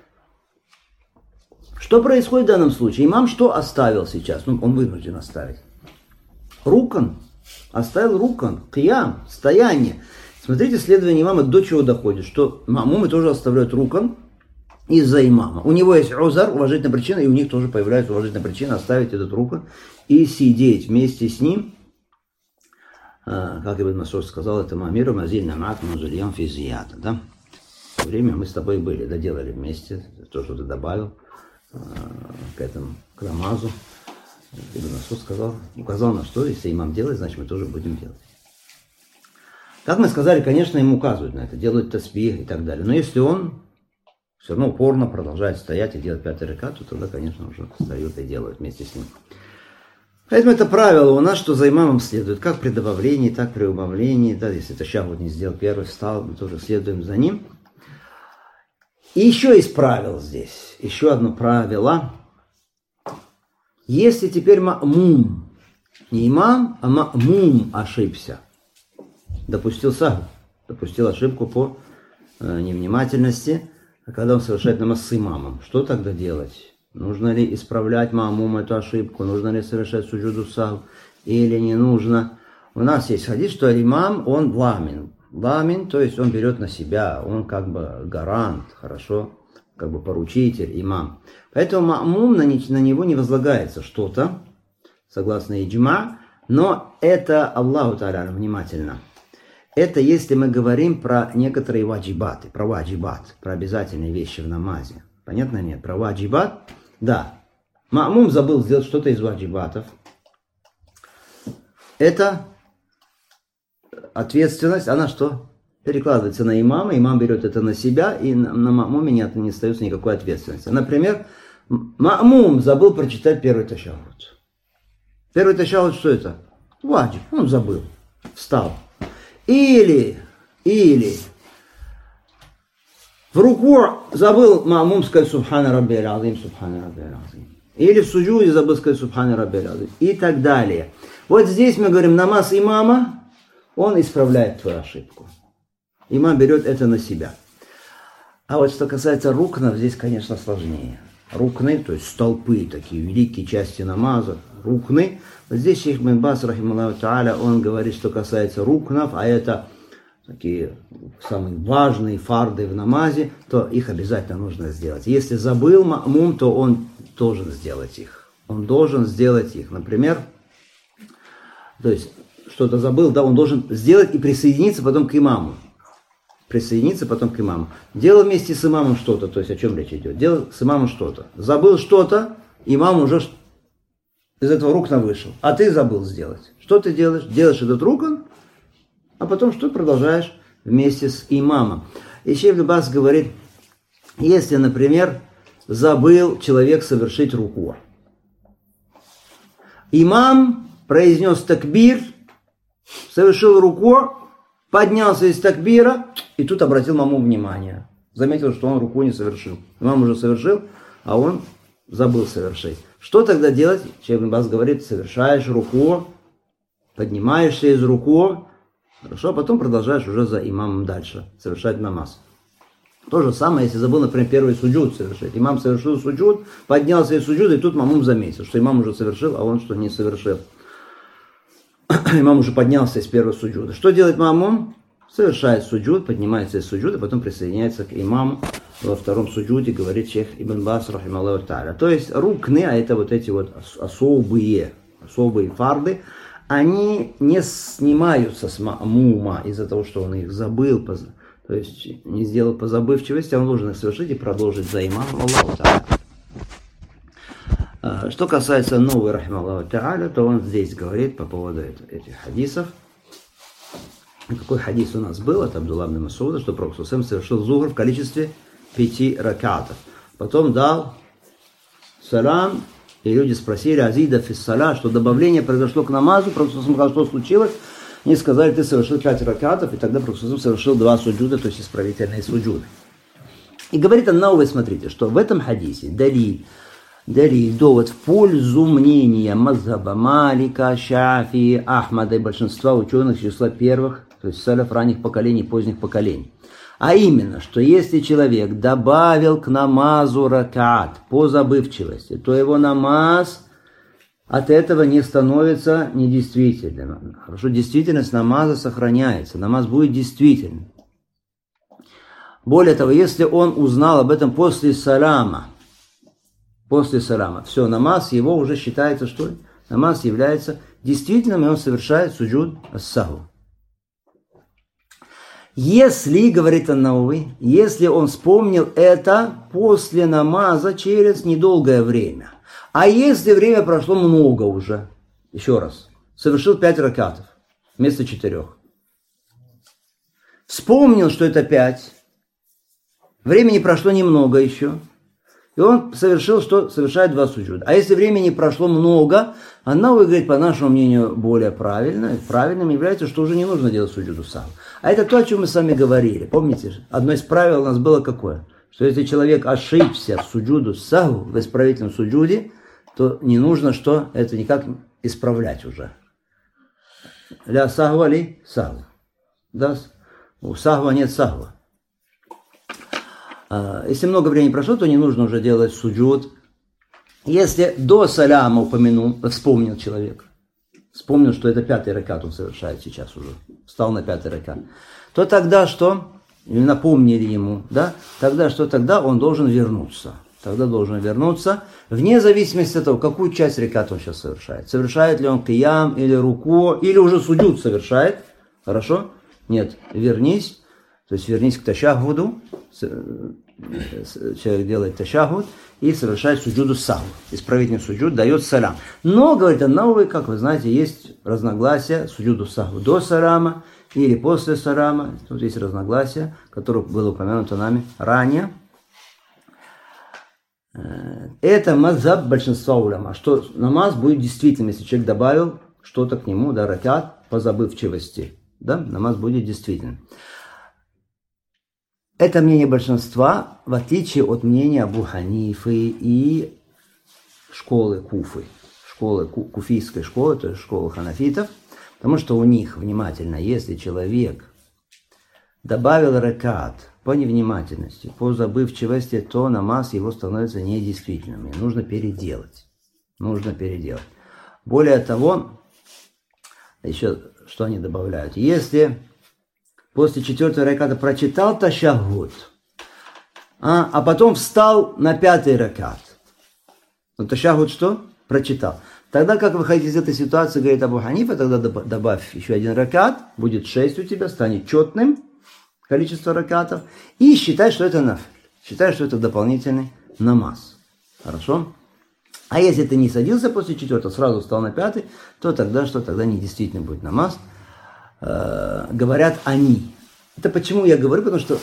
Speaker 1: Что происходит в данном случае? Имам что оставил сейчас? Ну, он вынужден оставить. Рукан. Оставил рукан. Киям. Стояние. Смотрите, следование имама до чего доходит. Что ма'мумы тоже оставляют рукан из-за имама. У него есть узар, уважительная причина, и у них тоже появляется уважительная причина оставить этот рукан и сидеть вместе с ним. Как Ибн Мас'уд сказал, это мамиру мазиль намат мазульям физията. Да? В то время мы с тобой были, доделали вместе, то, что ты добавил к намазу. Ибн Мас'уд сказал, указал на что, если имам делает, значит мы тоже будем делать. Как мы сказали, конечно, им указывают на это, делают тасбих и так далее. Но если он все равно упорно продолжает стоять и делать 5-й ракат, то тогда, конечно, уже встают и делают вместе с ним. Поэтому это правило у нас, что за имамом следует как при добавлении, так и при убавлении. Да, если ташаххуд не сделал первый, встал, мы тоже следуем за ним. И еще есть правило здесь. Еще одно правило. Если теперь ма'мум, не имам, а ма'мум ошибся, допустил сахв, допустил ошибку по невнимательности, когда он совершает намаз с имамом, что тогда делать? Нужно ли исправлять ма'мум эту ошибку? Нужно ли совершать суджуду сахв? Или не нужно? У нас есть хадис, что имам, он ламин. Ламин, то есть он берет на себя, он как бы гарант, хорошо, как бы поручитель, имам. Поэтому ма'мум на него не возлагается что-то, согласно иджма, но это Аллаху та'аля, внимательно. Это если мы говорим про некоторые ваджибаты, про обязательные вещи в намазе. Понятно нет? Про ваджибат. Да. Ма'мум забыл сделать что-то из ваджибатов. Это ответственность, она что? Перекладывается на имама, имам берет это на себя, и на ма'муме не остается никакой ответственности. Например, ма'мум забыл прочитать первый ташаххуд. Первый ташаххуд что это? Ваджиб. Он забыл. Встал. Или в руку забыл ма'мум сказать субхана раббияль азим, субхана раббияль азим. Или в суджуде забыл сказать субхана раббияль азим. И так далее. Вот здесь мы говорим, намаз имама, он исправляет твою ошибку. Имам берет это на себя. А вот что касается рукнов, здесь, конечно, сложнее. Рукны, то есть столпы, такие великие части намаза, рукны. Вот здесь шейх Ибн Баз, рахималлаху та'аля, он говорит, что касается рукнов, а это такие самые важные фарды в намазе, то их обязательно нужно сделать. Если забыл ма'мум, то он должен сделать их. Он должен сделать их. Например, то есть что-то забыл, да, он должен сделать и присоединиться потом к имаму. присоединиться потом к имаму. Делал вместе с имамом что-то, то есть о чем речь идет. Делал с имамом что-то. Забыл что-то, имам уже из этого рукна вышел. А ты забыл сделать. Что ты делаешь? Делаешь этот рукн, а потом что продолжаешь вместе с имамом. И шейх Ибн Баз говорит, если, например, забыл человек совершить руку. Имам произнес такбир, совершил руку, поднялся из такбира и тут обратил маму внимание. Заметил, что он руку не совершил. Имам уже совершил, а он забыл совершить. Что тогда делать? Шейх Ибн Баз говорит, совершаешь руку, поднимаешься из руку, хорошо, а потом продолжаешь уже за имамом дальше совершать намаз. То же самое, если забыл, например, первый суджуд совершить. Имам совершил суджуд, поднялся из суджуда, и тут мамум заметил, что имам уже совершил, а он что не совершил. Имам уже поднялся из первого суджуда. Что делает мамум? Совершает суджуд, поднимается из суджуда, потом присоединяется к имаму во втором суджуде, говорит шейх Ибн Баз, рахималлаху та'аля. То есть рукны, а это вот эти вот особые фарды, они не снимаются с мамума из-за того, что он их забыл, то есть не сделал по забывчивости, а он должен их совершить и продолжить за имамом. Аллаху та'аля. Что касается новой, рахималлаху та'аля, то он здесь говорит по поводу этих хадисов. Какой хадис у нас был от Абдулла ибн Масуда, что Пророк совершил зухр в количестве 5 ракатов. Потом дал салам, и люди спросили азида фис сала, что добавление произошло к намазу. Пророк сказал, что случилось. Они сказали, ты совершил 5 ракатов, и тогда Пророк совершил 2 суджуда, то есть исправительные суджуды. И говорит Ан-Навави, смотрите, что в этом хадисе довод в пользу мнения мазхаба Малика, Шафии, Ахмада и большинства ученых числа первых, то есть салаф ранних поколений, поздних поколений. А именно, что если человек добавил к намазу ракат по забывчивости, то его намаз от этого не становится недействительным. Хорошо, действительность намаза сохраняется, намаз будет действительным. Более того, если он узнал об этом после салама, все, намаз его уже считается, что намаз является действительным, и он совершает суджуд ас-саху. Если, говорит Ан-Навави, если он вспомнил это после намаза через недолгое время, а если время прошло много уже, еще раз, совершил 5 ракатов вместо 4, вспомнил, что это 5, времени прошло немного еще, и он совершил, что совершает 2 суджуда. А если времени прошло много, Ан-Навави говорит, по нашему мнению, более правильным является, что уже не нужно делать суджуду саху. А это то, о чем мы с вами говорили. Помните, одно из правил у нас было какое? Что если человек ошибся в суджуду саху, в исправительном суджуде, то не нужно что? Это никак исправлять уже. Ля сахва ли сахва. Да? У сахва нет сахва. Если много времени прошло, то не нужно уже делать суджуд. Если до саляма вспомнил человек, вспомнил, что это 5 ракат он совершает сейчас уже, встал на 5 ракат, то тогда что? Или напомнили ему, да? Тогда он должен вернуться. Вне зависимости от того, какую часть ракат он сейчас совершает. Совершает ли он киям или руку, или уже суджуд совершает. Хорошо? Нет, вернись. То есть вернись к ташахуду, человек делает ташахуд и совершает суджуду саху. Исправительный суджуд дает салам. Но, говорит Ан-Навави, как вы знаете, есть разногласия суджуду саху до салама или после салама. Тут есть разногласия, которое было упомянуто нами ранее. Это мазхаб большинства уляма, что намаз будет действительным, если человек добавил что-то к нему, да, ракат по забывчивости. Да, намаз будет действительным. Это мнение большинства, в отличие от мнения Абу Ханифы и школы Куфы, куфийской школы, то есть школы ханафитов, потому что у них, внимательно, если человек добавил ракат по невнимательности, по забывчивости, то намаз его становится недействительным, и нужно переделать. Более того, еще что они добавляют, если после 4 раката прочитал ташахуд, а потом встал на 5 ракат. Но ташахуд что? Прочитал. Тогда, как выходить из этой ситуации, говорит Абу Ханифа, тогда добавь еще 1 ракат, будет 6 у тебя, станет четным. количество ракатов, и считай, что это нафиль. Считай, что это дополнительный намаз. Хорошо? А если ты не садился после 4-го, сразу встал на 5-й, то тогда что? Тогда недействительный будет намаз. Говорят они. Это почему я говорю? Потому что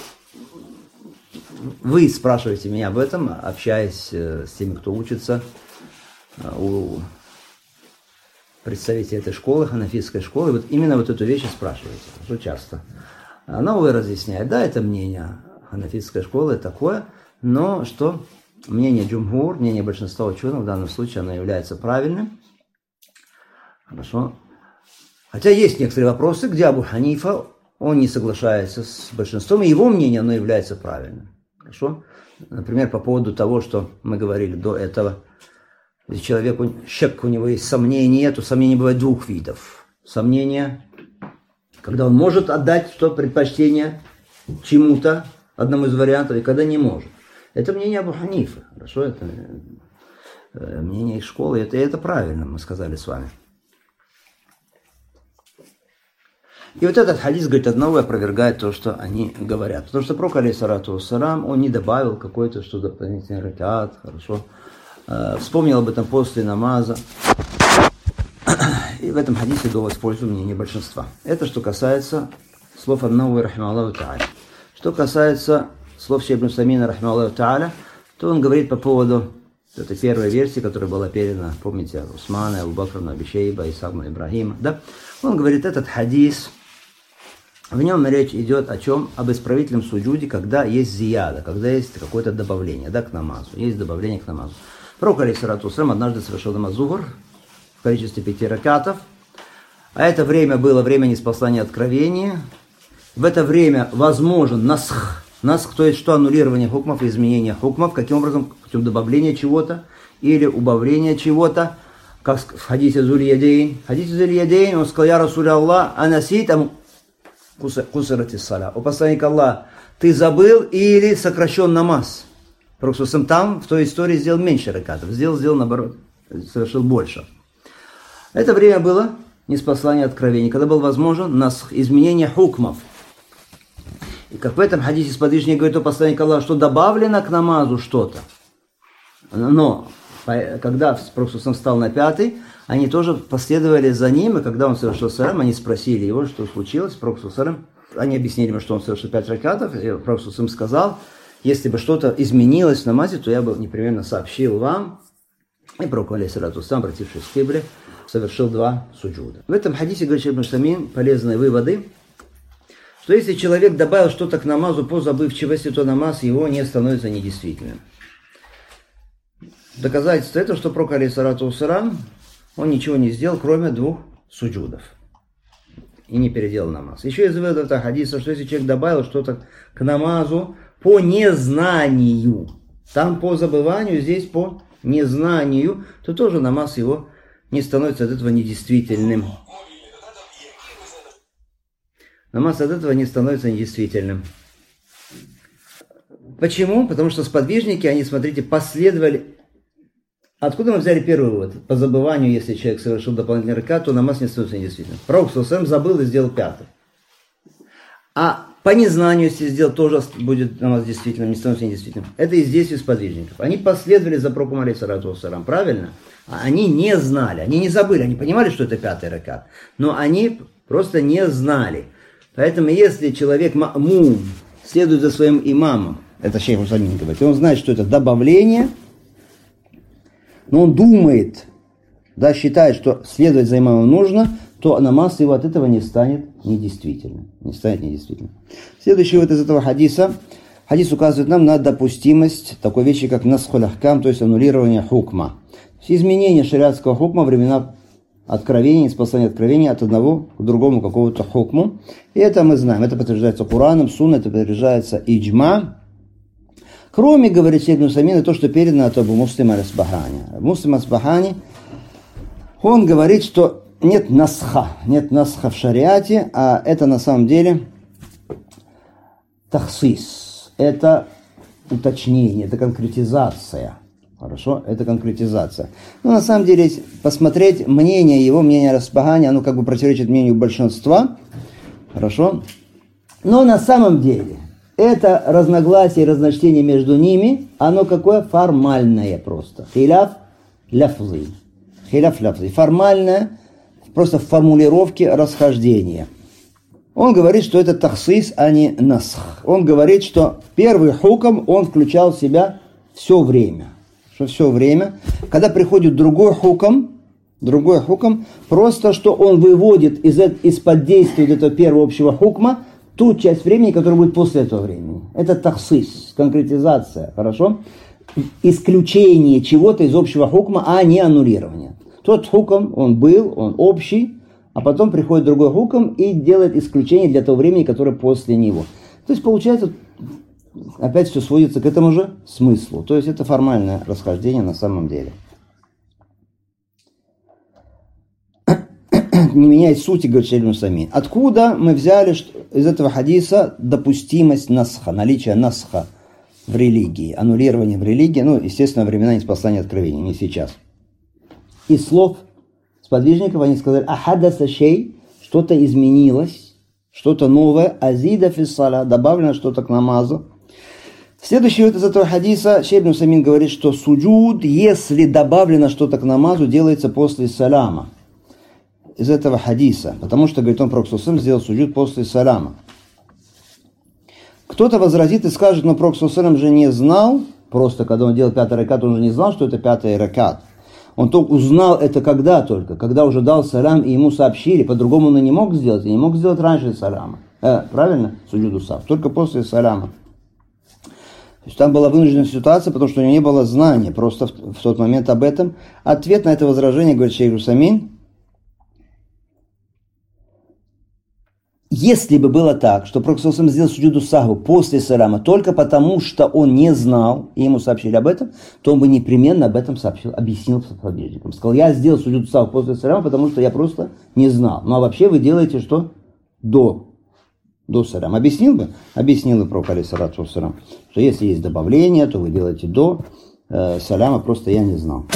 Speaker 1: вы спрашиваете меня об этом, общаясь с теми, кто учится у представителей этой школы, ханафитской школы. Вот именно вот эту вещь спрашиваете, что часто. Новый разъясняет, да, это мнение ханафитской школы такое, но что мнение джумхур, мнение большинства ученых в данном случае, оно является правильным. Хорошо. Хотя есть некоторые вопросы, где Абу Ханифа, он не соглашается с большинством, и его мнение, оно является правильным. Хорошо? Например, по поводу того, что мы говорили до этого, если человек, у него есть сомнения, то сомнения бывают двух видов. Сомнения, когда он может отдать предпочтение чему-то, одному из вариантов, и когда не может. Это мнение Абу Ханифы. Хорошо? Это мнение их школы, это правильно, мы сказали с вами. И вот этот хадис, говорит, одного опровергает то, что они говорят. Потому что пророк, алейхиссалату вассалам, он не добавил какой-то, что дополнительный ракат, хорошо. Вспомнил об этом после намаза. И в этом хадисе было использовано мнение большинства. Это что касается слов Ан-Навави рахимахуллаху та'аля. Что касается слов Шейх ибн Усаймина рахимахуллаху та'аля, то он говорит по поводу этой первой версии, которая была передана, помните, Усмана, Абу Бакра, Аби Шейба, Исхак ибн Ибрахима, да? Он говорит, этот хадис, в нем речь идет о чем? Об исправительном суджуде, когда есть зияда, когда есть какое-то добавление, да, к намазу. Есть добавление к намазу. Пророк, алейхиссалату вассалам, однажды совершил намаз зухр в количестве 5 ракатов. А это время было время ниспослания откровения. В это время возможен насх. Насх, то есть что? Аннулирование хукмов и изменение хукмов. Каким образом? Путем добавления чего-то или убавления чего-то. Как в хадисе Зуль-Ядейн. В хадисе Зуль-Ядейн он сказал: «Я Расуль Аллах, анасит кусарати сала». О посланник Аллах, ты забыл или сокращен намаз? Пророк там в той истории сделал меньше ракатов. Сделал наоборот. Совершил больше. Это время было ниспослание откровений, когда был возможен насх, изменение хукмов. И как в этом хадисе сподвижник говорит о посланнике Аллаха, что добавлено к намазу что-то. Но когда Пророк встал на 5-й, они тоже последовали за ним, и когда он совершил салам, они спросили его, что случилось. Пророк они объяснили ему, что он совершил 5 ракатов, и Пророк сказал: если бы что-то изменилось в намазе, то я бы непременно сообщил вам. И Пророк, алейхиссалату вассалам, обратившись к кибле, совершил 2 суджуда. В этом хадисе, говорит Шейх ибн Усаймин, полезные выводы, что если человек добавил что-то к намазу по забывчивости, то намаз его не становится недействительным. Доказательство этого, что Пророк, алейхиссалату вассалам, он ничего не сделал, кроме 2 суджудов. И не переделал намаз. Еще из выводов этого хадиса, что если человек добавил что-то к намазу по незнанию, там по забыванию, здесь по незнанию, то тоже намаз его не становится от этого недействительным. Намаз от этого не становится недействительным. Почему? Потому что сподвижники, они, смотрите, последовали. Откуда мы взяли первый вывод? По забыванию, если человек совершил дополнительный ракат, то намаз не становится недействительным. Пророк сам забыл и сделал 5-й. А по незнанию, если сделал, тоже будет намаз действительным, не становится недействительным. Это из действий сподвижников. Они последовали за пророком, алейхиссалату вассалам, правильно? А они не знали, они не забыли, они понимали, что это 5-й ракат, но они просто не знали. Поэтому если человек ма'мум следует за своим имамом, это Шейх Усаймин говорит, и он знает, что это добавление, но он думает, да, считает, что следовать за имамом нужно, то намаз его от этого не станет недействительным. Следующий вот из этого хадиса. Хадис указывает нам на допустимость такой вещи, как насхуль ахкам, то есть аннулирование хукма. Изменение шариатского хукма, времена откровения, ниспослания откровения от одного к другому какого-то хукму. И это мы знаем. Это подтверждается Кураном, Сунной, это подтверждается иджма. Кроме, говорит Шейх ибн Усаймин, то, что передано от Абу Муслима аль-Асбахани. Муслим аль-Асбахани, он говорит, что нет насха в шариате, а это на самом деле тахсис. Это уточнение, это конкретизация. Хорошо? Это конкретизация. Но на самом деле, если посмотреть мнение его, мнение Асбахани, оно как бы противоречит мнению большинства. Хорошо? Но на самом деле это разногласие и разночтение между ними, оно какое? Формальное просто. Хиляф ляфзы. Хиляф ляфзы. Формальное, просто в формулировке расхождения. Он говорит, что это тахсис, а не насх. Он говорит, что первый хукм, он включал в себя все время. Что все время. Когда приходит другой хукм, просто что он выводит из-под действия этого первого общего хукма ту часть времени, которая будет после этого времени. Это тахсис, конкретизация, хорошо? Исключение чего-то из общего хукма, а не аннулирование. Тот хукм, он был, он общий, а потом приходит другой хукм и делает исключение для того времени, которое после него. То есть получается, опять все сводится к этому же смыслу. То есть это формальное расхождение на самом деле. Не меняет сути, говорит Шейх ибн Усаймин. Откуда мы взяли из этого хадиса допустимость насха, наличие насха в религии, аннулирование в религии, ну, естественно, времена ниспослания откровения, не сейчас. Из слов сподвижников они сказали: ахадаса шей, что-то изменилось, что-то новое, азида фиссаля, добавлено что-то к намазу. Следующий вот из этого хадиса Шейх ибн Усаймин говорит, что суджуд, если добавлено что-то к намазу, делается после саляма. Из этого хадиса, потому что, говорит он, Пророк ﷺ сделал суджуд после саляма. Кто-то возразит и скажет: но Пророк ﷺ же не знал, просто когда он делал 5-й ракат, он же не знал, что это 5-й ракат. Он только узнал это когда уже дал салям и ему сообщили, по-другому он и не мог сделать, и не мог сделать раньше саляма. Правильно? Суджуду сав, только после саляма. То есть там была вынужденная ситуация, потому что у него не было знания просто в тот момент об этом. Ответ на это возражение, говорит Шейх ибн Усаймин: если бы было так, что Пророк ﷺ сделал суджуду сахву после саляма только потому, что он не знал, и ему сообщили об этом, то он бы непременно об этом сообщил, объяснил сподвижникам. Сказал: я сделал суджуду сахву после саляма, потому что я просто не знал. Ну а вообще вы делаете что? До саляма. Объяснил бы? Объяснил бы Пророк, алейхиссалату вассалям, что если есть добавление, то вы делаете до саляма, просто я не знал.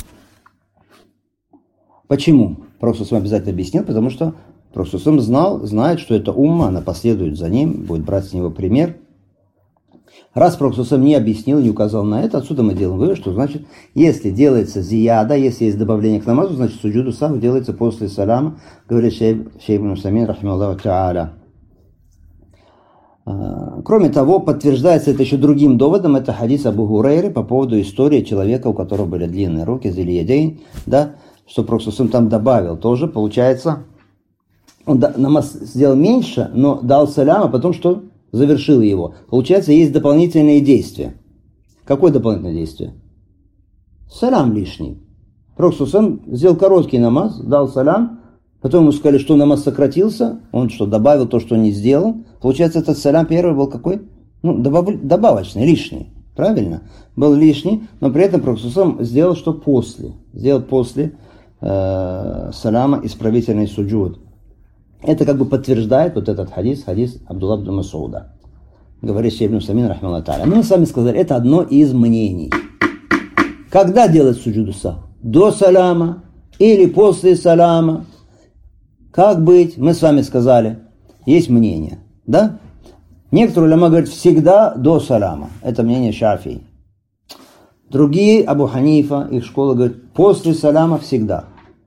Speaker 1: Почему? Пророк ﷺ обязательно объяснил, потому что Пророк знает, что это умма, она последует за ним, будет брать с него пример. Раз Пророк не объяснил, не указал на это, отсюда мы делаем вывод, что значит, если делается зияда, если есть добавление к намазу, значит суджуду сахв делается после саляма, говорит Шейх ибн Усаймин, рахимахуллаху тааля. Кроме того, подтверждается это еще другим доводом, это хадис Абу Хурайры по поводу истории человека, у которого были длинные руки, зильядейн, да, что Пророк там добавил тоже, получается, он намаз сделал меньше, но дал салям, а потом что? Завершил его. Получается, есть дополнительные действия. Какое дополнительное действие? Салям лишний. Пророк сделал короткий намаз, дал салям, потом ему сказали, что намаз сократился, он что, добавил то, что не сделал. Получается, этот салям первый был какой? Ну, добавочный, лишний. Правильно? Был лишний, но при этом Пророк сделал что после. Сделал после саляма исправительный суджуд. Это как бы подтверждает вот этот хадис Абдулла ибн Масуда. Говорит Шейх ибн Усаймин, рахимахуллаху тааля. Мы с вами сказали, это одно из мнений. Когда делать суджуду сахв? До саляма или после саляма? Как быть? Мы с вами сказали, есть мнение. Да? Некоторые уляма говорят, всегда до саляма. Это мнение Шафии. Другие, Абу Ханифа, их школа, говорит, после саляма всегда.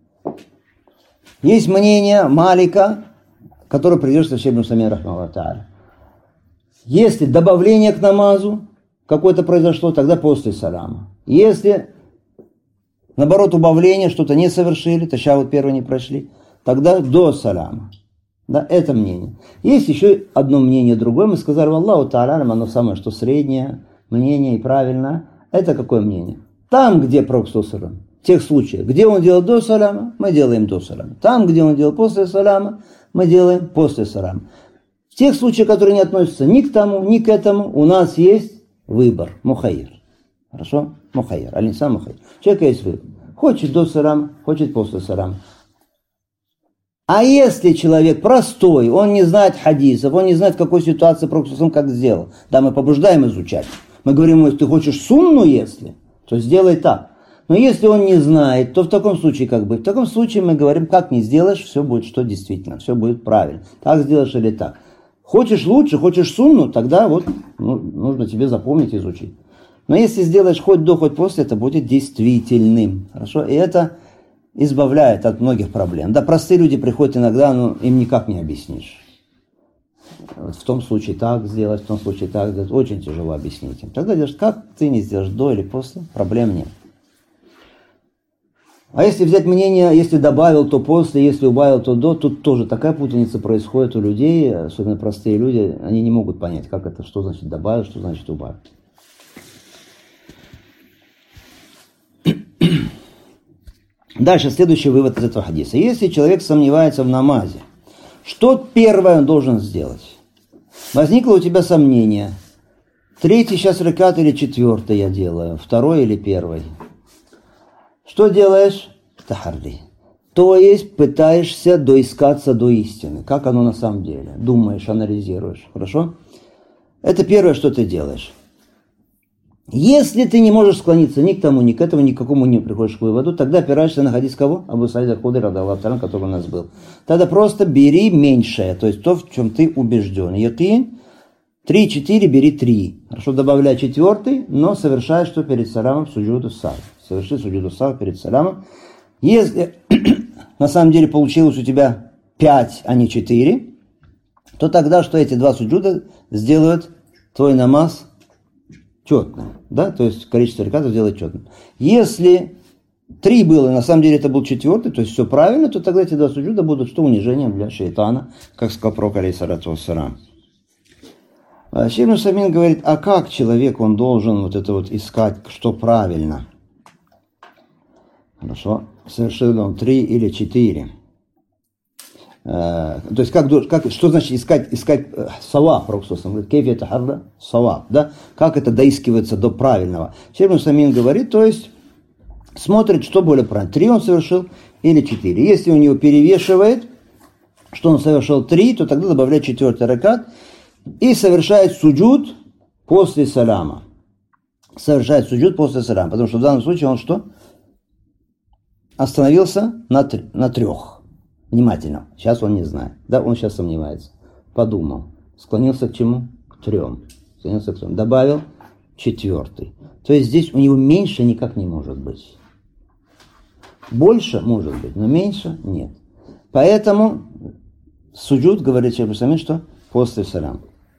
Speaker 1: Есть мнение Малика, которое придерживается Шейх ибн Усаймин, рахимахуллаху тааля. Если добавление к намазу какое-то произошло, тогда после саляма. Если, наоборот, убавление, что-то не совершили, ташаххуд первый не прошли, тогда до саляма. Да, это мнение. Есть еще одно мнение другое. Мы сказали, Аллаху тааля, оно самое, что среднее мнение и правильное. Это какое мнение? Там, где Пророк ﷺ, в тех случаях, где он делал до саляма, мы делаем до саляма. Там, где он делал после саляма, мы делаем после саляма. В тех случаях, которые не относятся ни к тому, ни к этому, у нас есть выбор, мухайр. Хорошо? Мухайр, аль-инсан мухайр. У человека есть выбор. Хочет до саляма, хочет после саляма. А если человек простой, он не знает хадисов, он не знает, в какой ситуации Пророк как сделал, да, мы побуждаем изучать. Мы говорим ему, ты хочешь сунну, если, то сделай так. Но если он не знает, то в таком случае как быть? В таком случае мы говорим, как не сделаешь, все будет что действительно, все будет правильно. Так сделаешь или так. Хочешь лучше, хочешь сунну, тогда вот нужно тебе запомнить, изучить. Но если сделаешь хоть до, хоть после, это будет действительным. Хорошо? И это избавляет от многих проблем. Да, простые люди приходят иногда, но им никак не объяснишь. Вот в том случае так сделать, в том случае так сделать. Очень тяжело объяснить им. Тогда делаешь, как ты не сделаешь, до или после, проблем нет. А если взять мнение, если добавил, то после, если убавил, то до, тут тоже такая путаница происходит у людей, особенно простые люди, они не могут понять, как это, что значит добавил, что значит убавил. Дальше, следующий вывод из этого хадиса. Если человек сомневается в намазе, что первое он должен сделать? Возникло у тебя сомнение. 3-й сейчас ракат или 4-й я делаю, 2-й или 1-й. Что делаешь? Тахарри. То есть пытаешься доискаться до истины. Как оно на самом деле. Думаешь, анализируешь. Хорошо? Это первое, что ты делаешь. Если ты не можешь склониться ни к тому, ни к этому, ни к какому не приходишь к выводу, тогда опираешься на хадис кого? Абу Саид аль-Худри, радиаллаху та'аля, который у нас был. Тогда просто бери меньшее, то есть то, в чем ты убежден. Якин, 3-4, бери 3. Хорошо, добавляй 4-й, но совершай, что перед саламом, суджуду сав. Соверши суджуду сав перед саламом. Если на самом деле получилось у тебя 5, а не 4, то тогда что эти 2 суджуда сделают твой намаз четным, да, то есть количество ракатов сделать четным. Если 3 было, на самом деле это был 4-й, то есть все правильно, то тогда эти 2 суджуда будут что унижением для шейтана, как сказал пророк алейхиссалату вассалам. Шейх ибн Усаймин говорит, а как человек, он должен вот это вот искать, что правильно? Хорошо, совершил он 3 или 4. То есть, что значит искать саваб, пророк говорит, кейфия тахарра саваб, да? Как это доискивается до правильного? Шейх ибн Усаймин говорит, то есть, смотрит, что более правильно, 3 он совершил или 4. Если у него перевешивает, что он совершил 3, то тогда добавляет 4-й ракат и совершает суджуд после саляма. Совершает суджуд после саляма, потому что в данном случае он что? Остановился на 3. Внимательно. Сейчас он не знает. Да, он сейчас сомневается. Подумал. Склонился к чему? К 3. Склонился к 3. Добавил 4-й. То есть здесь у него меньше никак не может быть. Больше может быть, но меньше нет. Поэтому суджуд, говорит шейх ибн Усаймин, что после салям.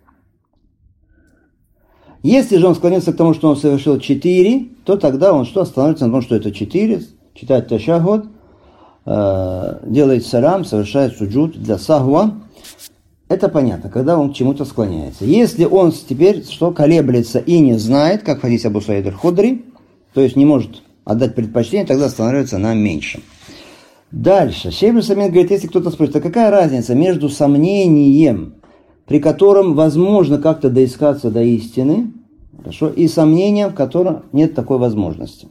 Speaker 1: Если же он склонился к тому, что он совершил 4, то тогда он что? Остановится на том, что это 4, читает ташахуд, делает салям, совершает суджуд для сахва. Это понятно, когда он к чему-то склоняется. Если он теперь что колеблется и не знает, как в хадисе Абу Саид аль-Худри, то есть не может отдать предпочтение, тогда останавливается на меньшем. Дальше. Шейх ибн Усаймин говорит, если кто-то спросит, а какая разница между сомнением, при котором возможно как-то доискаться до истины, хорошо, и сомнением, в котором нет такой возможности?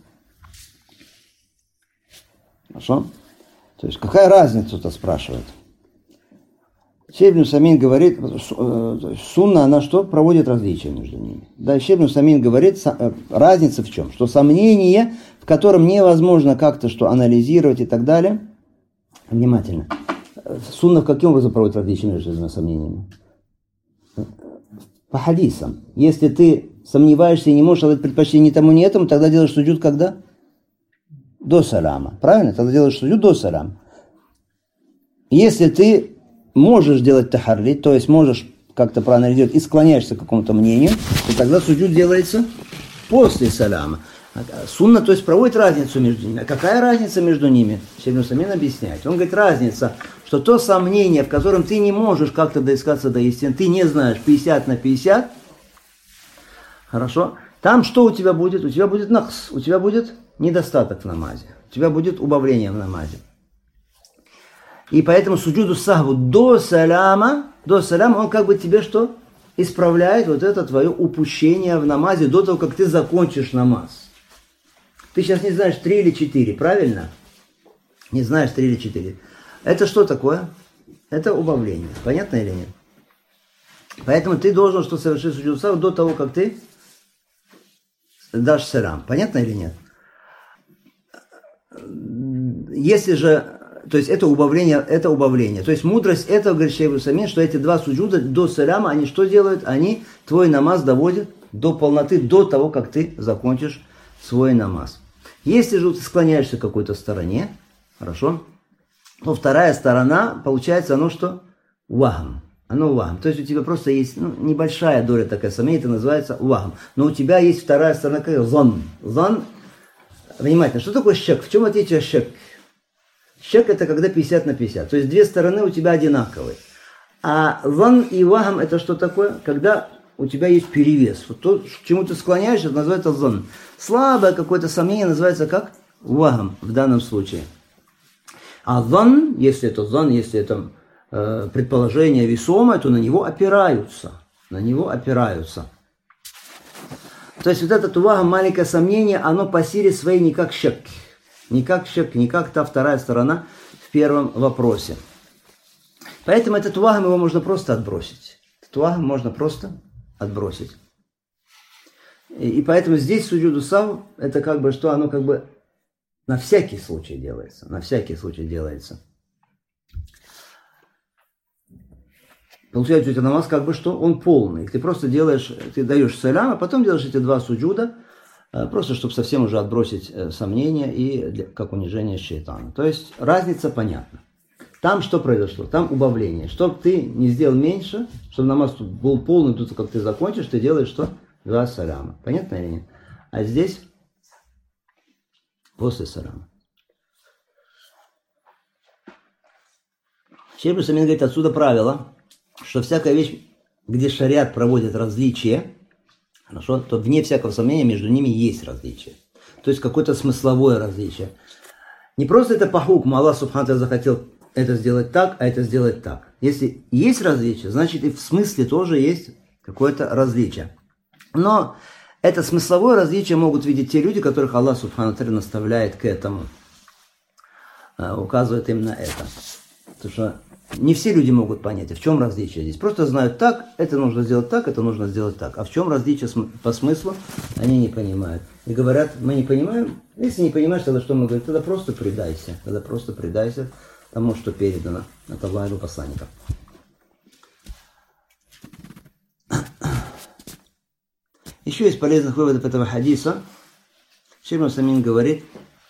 Speaker 1: Хорошо? То есть, какая разница, кто-то спрашивает. Шейх ибн Усаймин говорит, сунна, она что? Проводит различия между ними. Да, Шейх ибн Усаймин говорит, разница в чем? Что сомнение, в котором невозможно как-то что анализировать и так далее. Внимательно. Сунна каким образом проводит различия между этими сомнениями? По хадисам. Если ты сомневаешься и не можешь отдать предпочтение ни тому, ни этому, тогда делаешь суджуд когда? До саляма. Правильно? Тогда делаешь суджуд до саляма. Если ты можешь делать тахарри, то есть можешь как-то проанализировать и склоняешься к какому-то мнению, то тогда суджуд делается после саляма. Сунна, то есть проводит разницу между ними. А какая разница между ними? Шейх ибн Усаймин объясняет. Он говорит, разница, что то сомнение, в котором ты не можешь как-то доискаться до истины, ты не знаешь 50 на 50, хорошо, там что у тебя будет? У тебя будет нахс, у тебя будет недостаток в намазе, у тебя будет убавление в намазе. И поэтому суджуду сахву до саляма, он как бы тебе что? Исправляет вот это твое упущение в намазе до того, как ты закончишь намаз. Ты сейчас не знаешь 3 или 4, правильно? Не знаешь 3 или 4. Это что такое? Это убавление. Понятно или нет? Поэтому ты должен что совершить суджуд сахву до того, как ты дашь салям. Понятно или нет? Если же, то есть это убавление, это убавление. То есть мудрость этого, говорит шейх Усамин, что эти два суджуда до саляма, они что делают? Они твой намаз доводят до полноты, до того, как ты закончишь свой намаз. Если же ты склоняешься к какой-то стороне, хорошо, то вторая сторона, получается оно что? Вахм. Оно вахм. То есть у тебя просто есть небольшая доля такая сомнения, это называется вахм. Но у тебя есть вторая сторона, как зон. Зон, внимательно, что такое щек? В чем отличие щек? Щек это когда 50 на 50. То есть две стороны у тебя одинаковые. А зон и вахм это что такое? Когда у тебя есть перевес. Вот то, к чему ты склоняешься, это называется зон. Слабое какое-то сомнение называется как вахм в данном случае. А зон, если это предположение весомое, то на него опираются. На него опираются. То есть вот это вахм, маленькое сомнение, оно по силе своей не как щек. Не как щек, не как та вторая сторона в первом вопросе. Поэтому этот вахм его можно просто отбросить. Этот вахм можно просто отбросить. И поэтому здесь суджуду саху, это как бы что, оно как бы на всякий случай делается. На всякий случай делается. Получается, у тебя намаз как бы что? Он полный. Ты просто делаешь, ты даешь салям, а потом делаешь эти два суджуда, просто чтобы совсем уже отбросить сомнения и как унижение шейтана. То есть разница понятна. Там что произошло? Там убавление. Чтобы ты не сделал меньше, чтобы намаз был полный, тут как ты закончишь, ты делаешь что? Два саляма. Понятно или нет? А здесь после саляма. Шейх Усамин говорит, отсюда правило, что всякая вещь, где шариат проводит различия, хорошо, то вне всякого сомнения между ними есть различие. То есть какое-то смысловое различие. Не просто это по хукму, Аллах Субхану ва Тааля захотел это сделать так, а это сделать так. Если есть различие, значит и в смысле тоже есть какое-то различие. Но это смысловое различие могут видеть те люди, которых Аллах Субхану ва Тааля наставляет к этому, указывает им на это. Потому что не все люди могут понять, а в чем различие здесь. Просто знают так, это нужно сделать так, это нужно сделать так. А в чем различие по смыслу, они не понимают. И говорят, мы не понимаем. Если не понимаешь, тогда что мы говорим? Тогда просто предайся. Тогда просто предайся тому, что передано от Аллаха и его посланника. Еще из полезных выводов этого хадиса. Шейх Усамин говорит,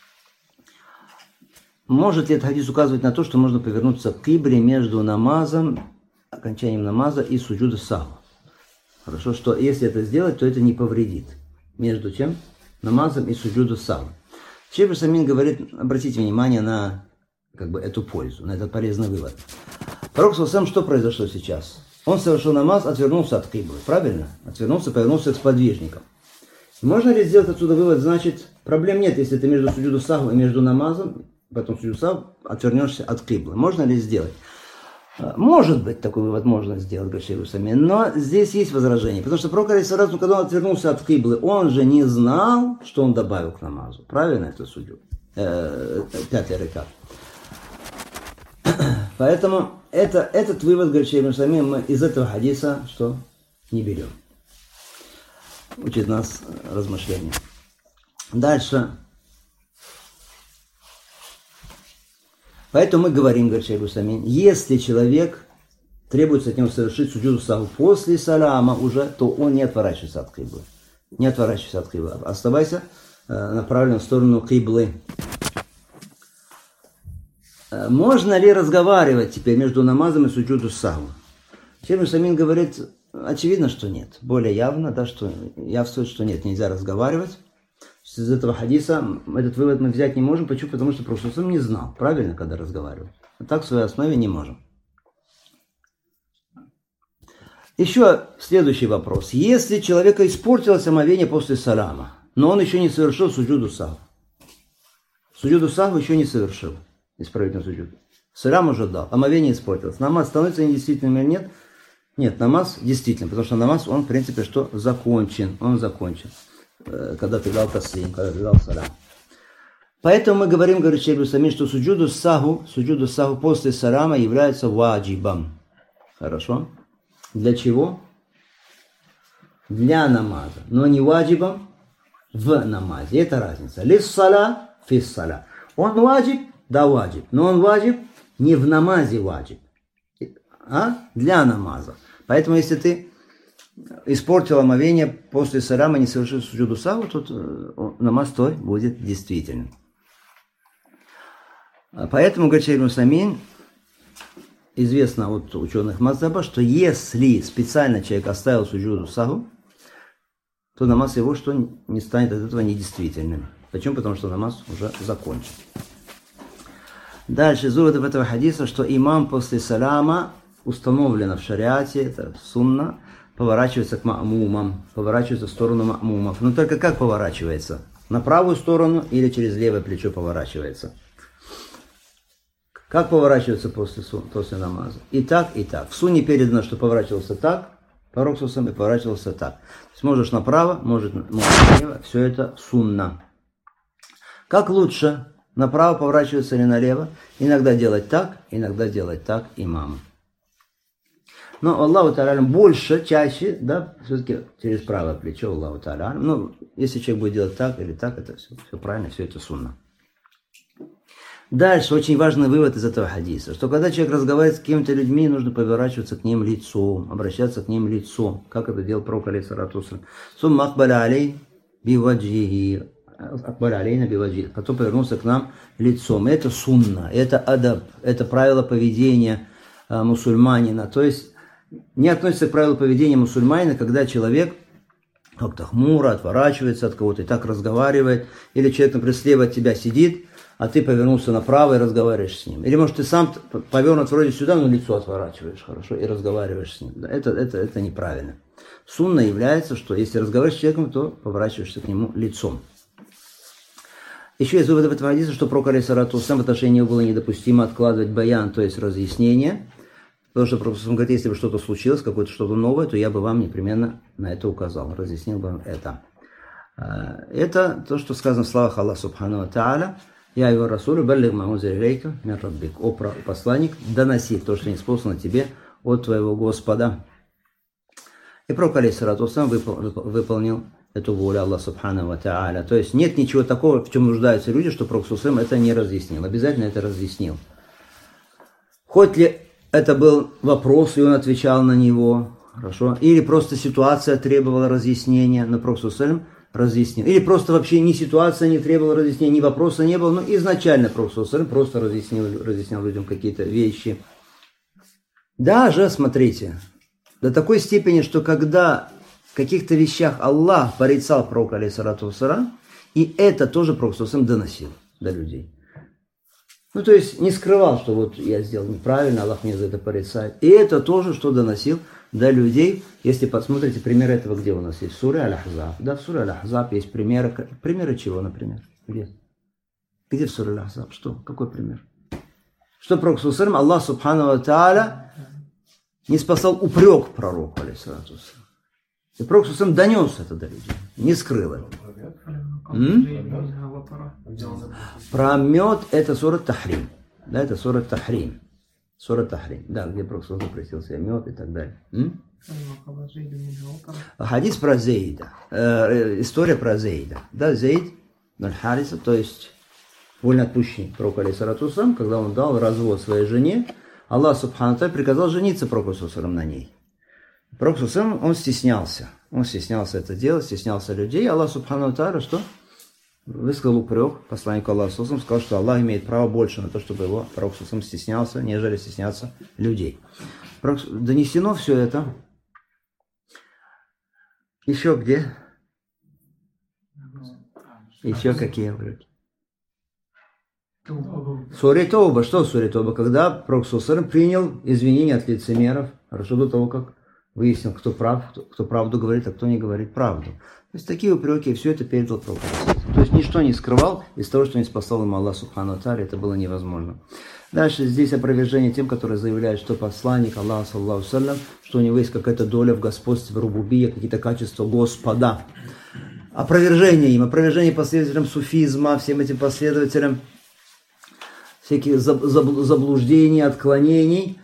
Speaker 1: может ли этот хадис указывать на то, что можно повернуться к кибле между намазом, окончанием намаза и суджуда саху? Хорошо, что если это сделать, то это не повредит. Между чем? Намазом и суджуда саху. Шейх Усамин говорит, обратите внимание на эту пользу, на этот полезный вывод. Пророк ﷺ, что произошло сейчас? Он совершил намаз, отвернулся от киблы, правильно? Отвернулся, повернулся к сподвижникам. Можно ли сделать отсюда вывод? Значит, проблем нет, если ты между суджуду саху и между намазом, потом суджуду саху, отвернешься от киблы. Можно ли сделать? Может быть, такой вывод можно сделать, говорит Шейх Усамин, но здесь есть возражение. Потому что пророк, когда он отвернулся от киблы, он же не знал, что он добавил к намазу. Правильно это суджуд? Пятый ракат. Поэтому этот вывод, говорит Шейх Усамин, мы из этого хадиса что? Не берем. Учит нас размышления. Дальше. Поэтому мы говорим, говорит Шейх Усамин, если человек требуется от него совершить суджуду саху после саляма уже, то он не отворачивается от киблы. Не отворачивайся от киблы. Оставайся направлен в сторону киблы. Можно ли разговаривать теперь между намазом и суджуду саху? Шейх Усамин говорит, очевидно, что нет. Более явно, да, что явствует, что нет, нельзя разговаривать. Из этого хадиса этот вывод мы взять не можем. Почему? Потому что Пророк не знал, правильно, когда разговаривал. А так в своей основе не можем. Еще следующий вопрос. Если человека испортилось омовение после саляма, но он еще не совершил суджуду саху. Суджуду саху еще не совершил. Исправительный суджуд. Салям уже дал, омовение испортилось. Намаз становится недействительным или нет? Нет, намаз действительно, потому что намаз, он в принципе что? Закончен. Он закончен. Когда ты дал таслим, когда ты дал салям. Поэтому мы говорим, говорит Шейх Усамин, что суджуду саху после саляма является ваджибом. Хорошо? Для чего? Для намаза. Но не ваджибом в намазе. Это разница. Лис сала, фис сала. Он ваджиб Да, ваджиб. Но он ваджиб не в намазе ваджиб, а для намаза. Поэтому, если ты испортил омовение после саляма, не совершил суджуду саху, то намаз твой будет действительным. Поэтому, говорит шейх Усаймин, известно от ученых мазхаба, что если специально человек оставил суджуду саху, то намаз его что не станет от этого недействительным. Почему? Потому что намаз уже закончен. Дальше из выводов этого хадиса, что имам после саляма установлено в шариате, это сунна, поворачивается к ма'мумам, поворачивается в сторону ма'мумов. Но только как поворачивается? На правую сторону или через левое плечо поворачивается? Как поворачивается после намаза? И так, и так. В сунне передано, что поворачивался так, пророк и поворачивался так. То есть можешь направо, можешь налево, все это сунна. Как лучше? Направо поворачиваться или налево? Иногда делать так имам. Но Аллаху Та'аля больше, чаще, да, все-таки через правое плечо Аллаху Та'аля. Ну, если человек будет делать так или так, это все правильно, все это сунна. Дальше очень важный вывод из этого хадиса, что когда человек разговаривает с какими-то людьми, нужно поворачиваться к ним лицом, обращаться к ним лицом, как это делал пророк алейхиссалату вассалям. Сумма акбаля алей биваджихи, акбаля алейна биваджихи, потом повернулся к нам лицом. Это сунна, это адаб, это правило поведения мусульманина. То есть не относится к правилу поведения мусульманина, когда человек как-то хмуро отворачивается от кого-то и так разговаривает, или человек, например, слева от тебя сидит, а ты повернулся направо и разговариваешь с ним. Или, может, ты сам повернут вроде сюда, но лицо отворачиваешь, хорошо, и разговариваешь с ним. Да, это неправильно. Сунна является, что если разговариваешь с человеком, то поворачиваешься к нему лицом. Еще из выводов этого хадиса, что пророк алейхиссалату вассалям в отношении него было недопустимо откладывать баян, то есть разъяснение. Потому что пророк говорит, если бы что-то случилось, какое-то что-то новое, то я бы вам непременно на это указал, разъяснил бы вам это. Это то, что сказано в словах Аллаха Субхану ва Тааля. Я его расулю, баллиг ма унзила илейка мин раббик. О посланник, доноси то, что неспослано тебе от твоего Господа. И пророк алейхиссалату вассалям выполнил эту волю Аллаха Субхану ва Тааля. То есть нет ничего такого, в чем нуждаются люди, что пророк ﷺ это не разъяснил. Обязательно это разъяснил. Хоть ли это был вопрос, и он отвечал на него, хорошо, или просто ситуация требовала разъяснения, но пророк ﷺ разъяснил. Или просто вообще ни ситуация не требовала разъяснения, ни вопроса не было, но изначально пророк ﷺ просто разъяснял людям какие-то вещи. Даже, смотрите, до такой степени, что когда в каких-то вещах Аллах порицал пророка, алейхиссалату вассалям, и это тоже пророк ﷺ доносил до людей. Ну, то есть не скрывал, что вот я сделал неправильно, Аллах меня за это порицает. И это тоже, что доносил до людей. Если посмотрите, примеры этого, где у нас есть? В суре Аль-Ахзаб. Да, в суре Аль-Ахзаб есть примеры. Примеры чего, например? Где? Где в суре Аль-Ахзаб? Что? Какой пример? Что пророк ﷺ, Аллах Субхану ва Тааля не спасал упрек пророку, алейхиссалату вассалям. И пророк ﷺ донес это до людей, не скрыл это. Про мед это сура Тахрим. Да, это сура Тахрим. Сура Тахрим. Да, где пророк запретил себе мед и так далее. Хадис про Зейда. История про Зейда. Да, Зейд аль-Хариса, то есть вольноотпущенник пророка алейхиссалату вассалям, когда он дал развод своей жене, Аллах Субхану ва приказал жениться пророку ﷺ на ней. Пророк ﷺ, он стеснялся. Он стеснялся это делать, стеснялся людей. Аллах Субхану ва что? Высказал упрек посланнику Аллаха, сказал, что Аллах имеет право больше на то, чтобы его пророк стеснялся, нежели стесняться людей. Донесено все это. Еще где? Еще какие упреки? Суре Тауба. Что в суре Тауба? Когда пророк принял извинения от лицемеров, хорошо до того, как выяснил, кто прав, кто правду говорит, а кто не говорит правду. То есть такие упреки, и все это передал пророк. То есть ничто не скрывал из того, что не спасал ему Аллах Субхану ва Тааля, это было невозможно. Дальше здесь опровержение тем, которые заявляют, что посланник Аллаха, саллаллаху алейхи ва саллям, что у него есть какая-то доля в господстве, в рубубия, какие-то качества Господа. Опровержение им, опровержение последователям суфизма, всем этим последователям всяких заблуждений, отклонений,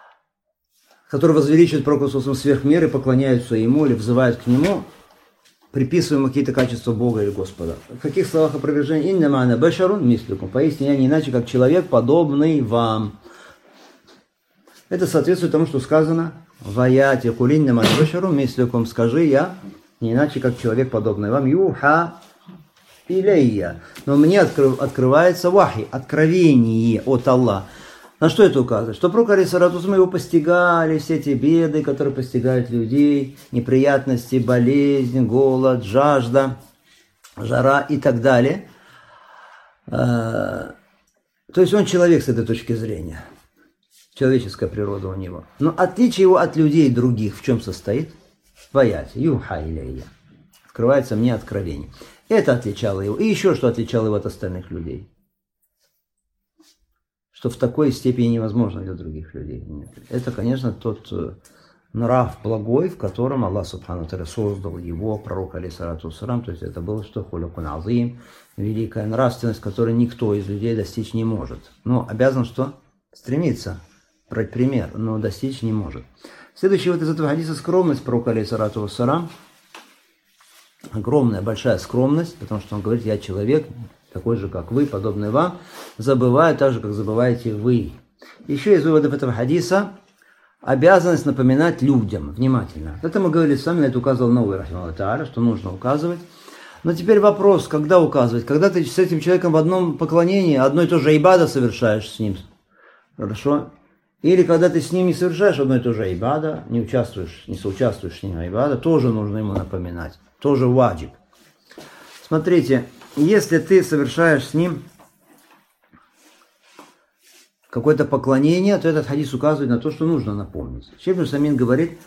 Speaker 1: которые возвеличивают пророка сверх меры, поклоняются ему или взывают к нему. приписываем какие-то качества Бога или Господа. В каких словах опровержения? «Иннама ана башарун мислюкум». Поистине я не иначе, как человек, подобный вам. Это соответствует тому, что сказано в аяте «Куль иннама ана башарун мислюкум». Скажи я, не иначе, как человек, подобный вам. «Юха илейя». Но мне открывается вахи, откровение от Аллаха. На что это указывает? Что пророк алейхиссалату вассалам его постигали все эти беды, которые постигают людей, неприятности, болезнь, голод, жажда, жара и так далее. То есть он человек с этой точки зрения. Человеческая природа у него. Но отличие его от людей других в чем состоит? В аяте. Юха илейя. Открывается мне откровение. Это отличало его. И еще что отличало его от остальных людей. Что в такой степени невозможно для других людей. Нет. Это, конечно, тот нрав благой, в котором Аллах Субхану ва Тааля создал его, пророка алейхиссалату вассалам. То есть это было что? Хулюкун азим, великая нравственность, которой никто из людей достичь не может. Но обязан что? Стремиться, брать пример, но достичь не может. Следующий вот из этого хадиса скромность пророка алейхиссалату вассалам. Огромная, большая скромность, потому что он говорит, я человек, такой же, как вы, подобный вам, забываю так же, как забываете вы. Еще из выводов этого хадиса обязанность напоминать людям внимательно. Это мы говорили с вами, на это указывал Наwaви рахимахуллаху тааля, что нужно указывать. Но теперь вопрос, когда указывать? Когда ты с этим человеком в одном поклонении, одно и то же ибада совершаешь с ним. Хорошо? Или когда ты с ним не совершаешь одно и то же ибада, не соучаствуешь с ним в ибада, тоже нужно ему напоминать. Тоже ваджиб. Смотрите, если ты совершаешь с ним какое-то поклонение, то этот хадис указывает на то, что нужно напомнить. Шейх ибн Усаймин говорит,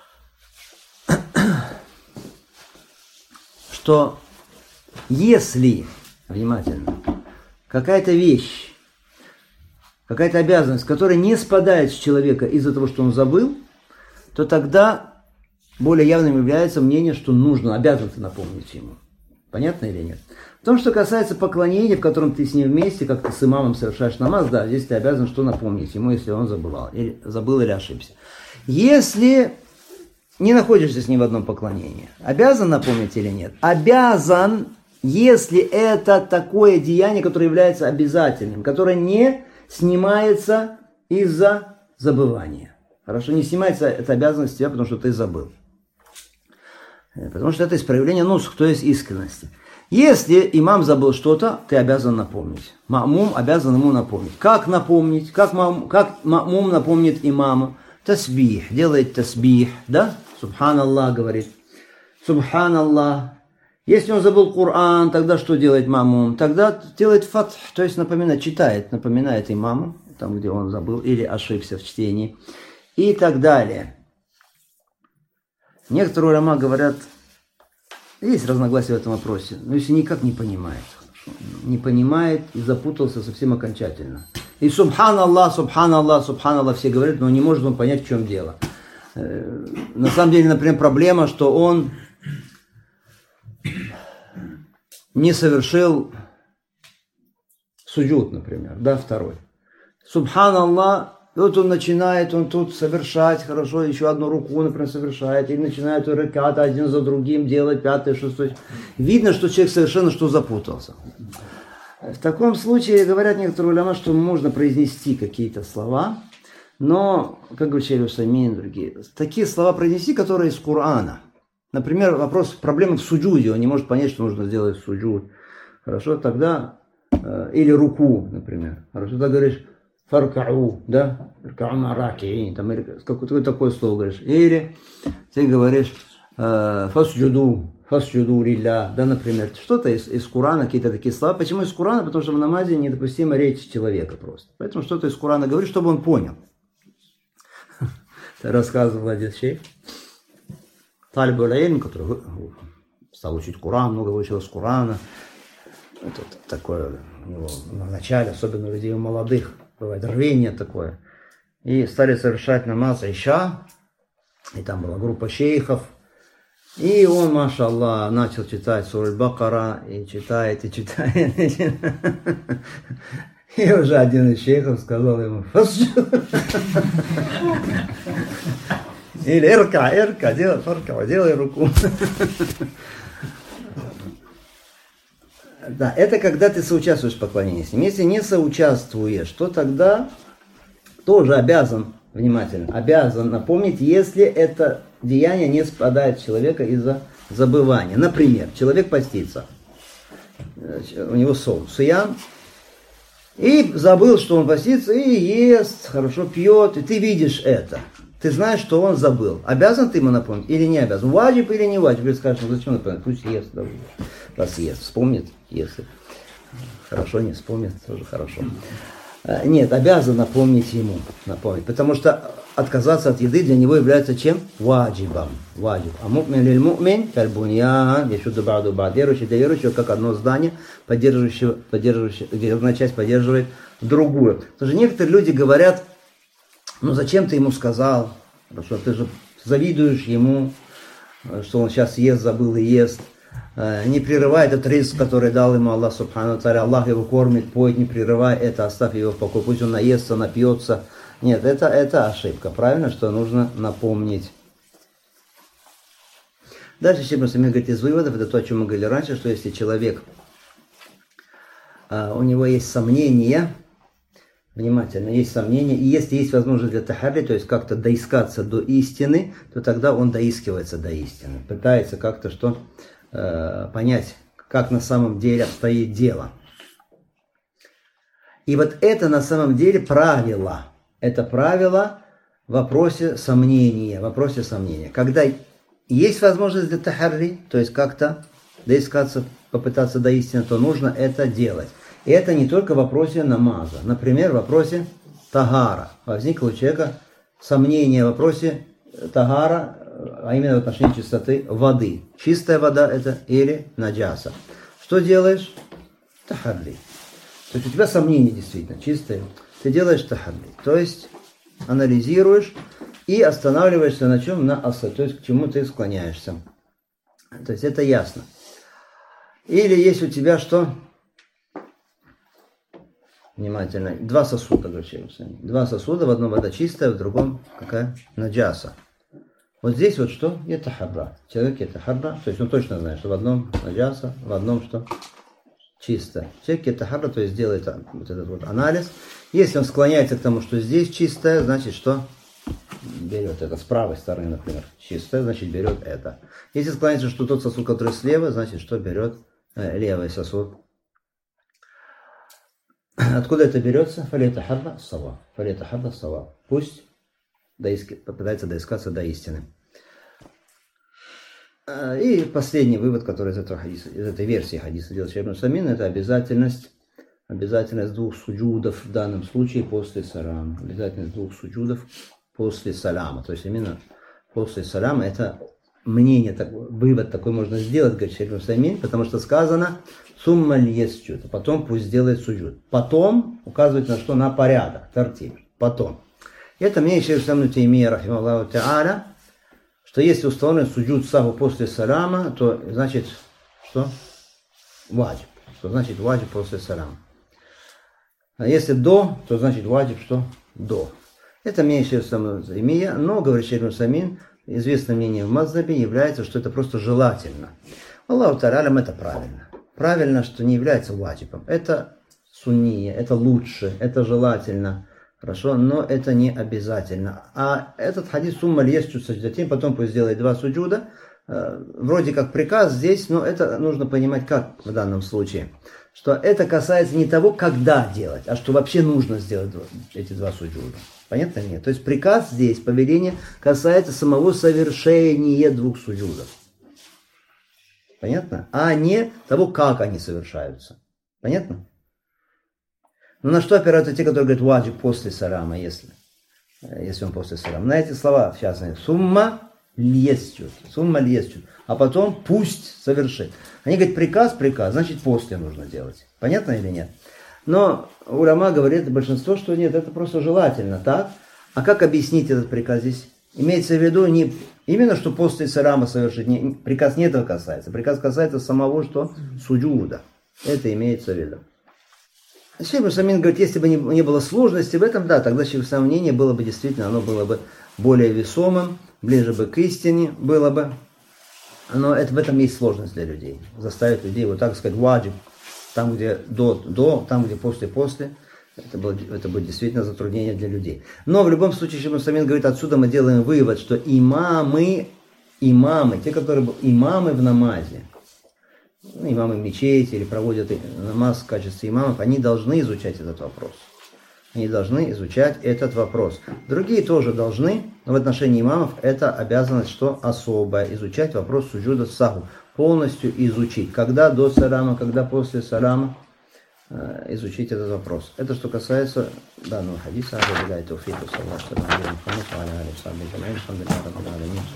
Speaker 1: что если, внимательно, какая-то вещь, какая-то обязанность, которая не спадает с человека из-за того, что он забыл, то тогда более явным является мнение, что нужно, обязан ты напомнить ему. Понятно или нет? В том, что касается поклонения, в котором ты с ним вместе, как ты с имамом совершаешь намаз, да, здесь ты обязан что напомнить ему, если он забыл или ошибся. Если не находишься с ним в одном поклонении, обязан напомнить или нет? Обязан, если это такое деяние, которое является обязательным, которое не снимается из-за забывания. Хорошо, не снимается эта обязанность с тебя, потому что ты забыл. Потому что это из проявления нусх, то есть искренности. Если имам забыл что-то, ты обязан напомнить. Ма'мум обязан ему напомнить. Как напомнить? Как ма'мум напомнит имаму? Тасбих. Делает тасбих. Да? Субханаллах говорит. Субханаллах. Если он забыл Коран, тогда что делает ма'мум? Тогда делает фатх, то есть напоминает имаму, там где он забыл или ошибся в чтении. И так далее. Некоторые уляма говорят, есть разногласия в этом вопросе, но если никак не понимает, не понимает и запутался совсем окончательно. И субханаллах, субханаллах, субханаллах все говорят, но не может он понять, в чем дело. На самом деле, например, проблема, что он не совершил суджуд, например, да, второй. Субханаллах. И вот он начинает, он тут совершать, хорошо, еще одну руку, например, совершает, и начинает ракаты один за другим делать, пятый, шестой. Видно, что человек совершенно что запутался. В таком случае говорят некоторые уляма, что можно произнести какие-то слова, но, как говорит Шейх Усаймин и другие, такие слова произнести, которые из Корана. Например, вопрос проблемы в суджуде, он не может понять, что нужно сделать суджуд. Хорошо, тогда, или руку, например. Хорошо, тогда говоришь, фаркау, да, там какое-то такое слово говоришь. Или ты говоришь фасджуду лилля, да, например. Что-то из Корана, какие-то такие слова. Почему из Корана? Потому что в намазе недопустима речь человека просто. Поэтому что-то из Корана говоришь, чтобы он понял. Рассказывал один шейх. Талиб аль-Илм, который стал учить Коран, много выучил из Корана. Это такое у него в начале, особенно у людей молодых. Бывает рвение такое. И стали совершать намаз Иша. И там была группа шейхов. И он, машаллах, начал читать суру Аль-Бакара. И читает. И уже один из шейхов сказал ему: или эрка, делай руку. Да, это когда ты соучаствуешь в поклонении с ним. Если не соучаствуешь, то тогда тоже обязан, внимательно, обязан напомнить, если это деяние не спадает с человека из-за забывания. Например, человек постится, у него сон, суян, и забыл, что он постится, и ест, хорошо пьет, и ты видишь это. Ты знаешь, что он забыл. Обязан ты ему напомнить или не обязан? Ваджиб или не ваджиб? Ты скажешь, ну зачем напомнить? Пусть ест, да, раз ест, вспомнит, если хорошо, не вспомнит, тоже хорошо. Нет, обязан напомнить ему, напомнить, потому что отказаться от еды для него является чем? Ваджибом. Ваджиб. А му'мин лиль му'мин, кальбуньян, яшудду ба'ду ба'д. Верующий для верующего, как одно здание, поддерживающее, где одна часть поддерживает другую. Потому что некоторые люди говорят, ну зачем ты ему сказал, что ты же завидуешь ему, что он сейчас ест, забыл и ест. Не прерывай этот риск, который дал ему Аллах Субхану Тааля. Аллах его кормит, поет, не прерывай это, оставь его в покое. Пусть он наестся, напьется. Нет, это ошибка. Правильно, что нужно напомнить. Дальше Шейх Ибн Усаймин говорит из выводов, это то, о чем мы говорили раньше, что если человек, у него есть сомнения, внимательно, есть сомнения, и если есть возможность для тахарри, то есть как-то доискаться до истины, то тогда он доискивается до истины. Пытается как-то что понять, как на самом деле обстоит дело. И вот это на самом деле правило. Это правило в вопросе сомнения. Когда есть возможность для тахарри, то есть как-то доискаться, попытаться до истины, то нужно это делать. И это не только в вопросе намаза. Например, в вопросе тагара. Возникло у человека сомнение в вопросе тагара, а именно в отношении чистоты воды. Чистая вода это или наджаса. Что делаешь? Тахарри. То есть у тебя сомнение действительно чистое. Ты делаешь тахарри. То есть анализируешь и останавливаешься на чем? На аса. То есть к чему ты склоняешься. То есть это ясно. Или есть у тебя что? Внимательно. Два сосуда, два сосуда, в одном вода чистая, в другом какая? Наджаса. Вот здесь вот что? Это хабра. Человек это хабра, то есть он точно знает, что в одном наджаса, в одном что? Чисто. Человек это хабра, то есть делает вот этот вот анализ. Если он склоняется к тому, что здесь чистое, значит что? Берет это с правой стороны, например. Чистое, значит берет это. Если склоняется, что тот сосуд, который слева, значит что? Берет левый сосуд. Откуда это берется? Фалита хабба сава. Фалита хабба сава. Пусть попытается доискаться до истины. И последний вывод, который из этого хадиса, из этой версии хадиса делает Шейх Ибн Усаймин, это обязательность двух суджудов в данном случае после салама. Обязательность двух суджудов после салама. То есть именно после салама это мнение, вывод такой можно сделать, говорит Шейх Ибн Усаймин, потому что сказано сумма льесчут, а потом пусть сделает суджуд. Потом указывает на что? На порядок, тартиб. Потом. Это мнение Шейх Ибн Таймия, рахимахуллаху та'аля, что если установлен суджуд саху после салама, то значит что? Ваджиб. Что значит ваджиб после салама. А если до, то значит ваджиб что? До. Это мнение Шейх Ибн Таймия, но, говорит Шейх Ибн Усаймин, известное мнение в мазхабе является, что это просто желательно. Аллаху та'алям это правильно. Правильно, что не является ваджибом. Это сунния, это лучше, это желательно. Хорошо, но это не обязательно. А этот хадис сумма льесчут садждатин, потом пусть сделает два суджуда. Вроде как приказ здесь, но это нужно понимать как в данном случае. Что это касается не того, когда делать, а что вообще нужно сделать эти два суджуда. Понятно или нет? То есть приказ здесь, повеление, касается самого совершения двух суджудов. Понятно? А не того, как они совершаются. Понятно? Но на что опираются те, которые говорят ваджиб после салама, если он после салама? На эти слова, в частности, сумма льесчут, а потом пусть совершит. Они говорят приказ, значит после нужно делать. Понятно или нет? Но уляма говорит большинство, что нет, это просто желательно, так? А как объяснить этот приказ здесь? Имеется в виду не именно, что после салама совершить, приказ не этого касается. Приказ касается самого, что суджуда. Это имеется в виду. Шейх Ибн Усаймин говорит, если бы не было сложности в этом, да, тогда сомнение было бы действительно, оно было бы более весомым, ближе бы к истине было бы. Но в этом есть сложность для людей. Заставить людей вот так сказать ваджиб Там, где до, там, где после. Это будет действительно затруднение для людей. Но в любом случае, Шейх ибн Усаймин говорит, отсюда мы делаем вывод, что имамы, те, которые имамы в намазе, имамы в мечети или проводят намаз в качестве имамов, они должны изучать этот вопрос. Они должны изучать этот вопрос. Другие тоже должны, но в отношении имамов это обязанность, что особая, изучать вопрос суджуда саху, полностью изучить. Когда до салама, когда после салама, изучить этот вопрос. Это что касается данного хадиса.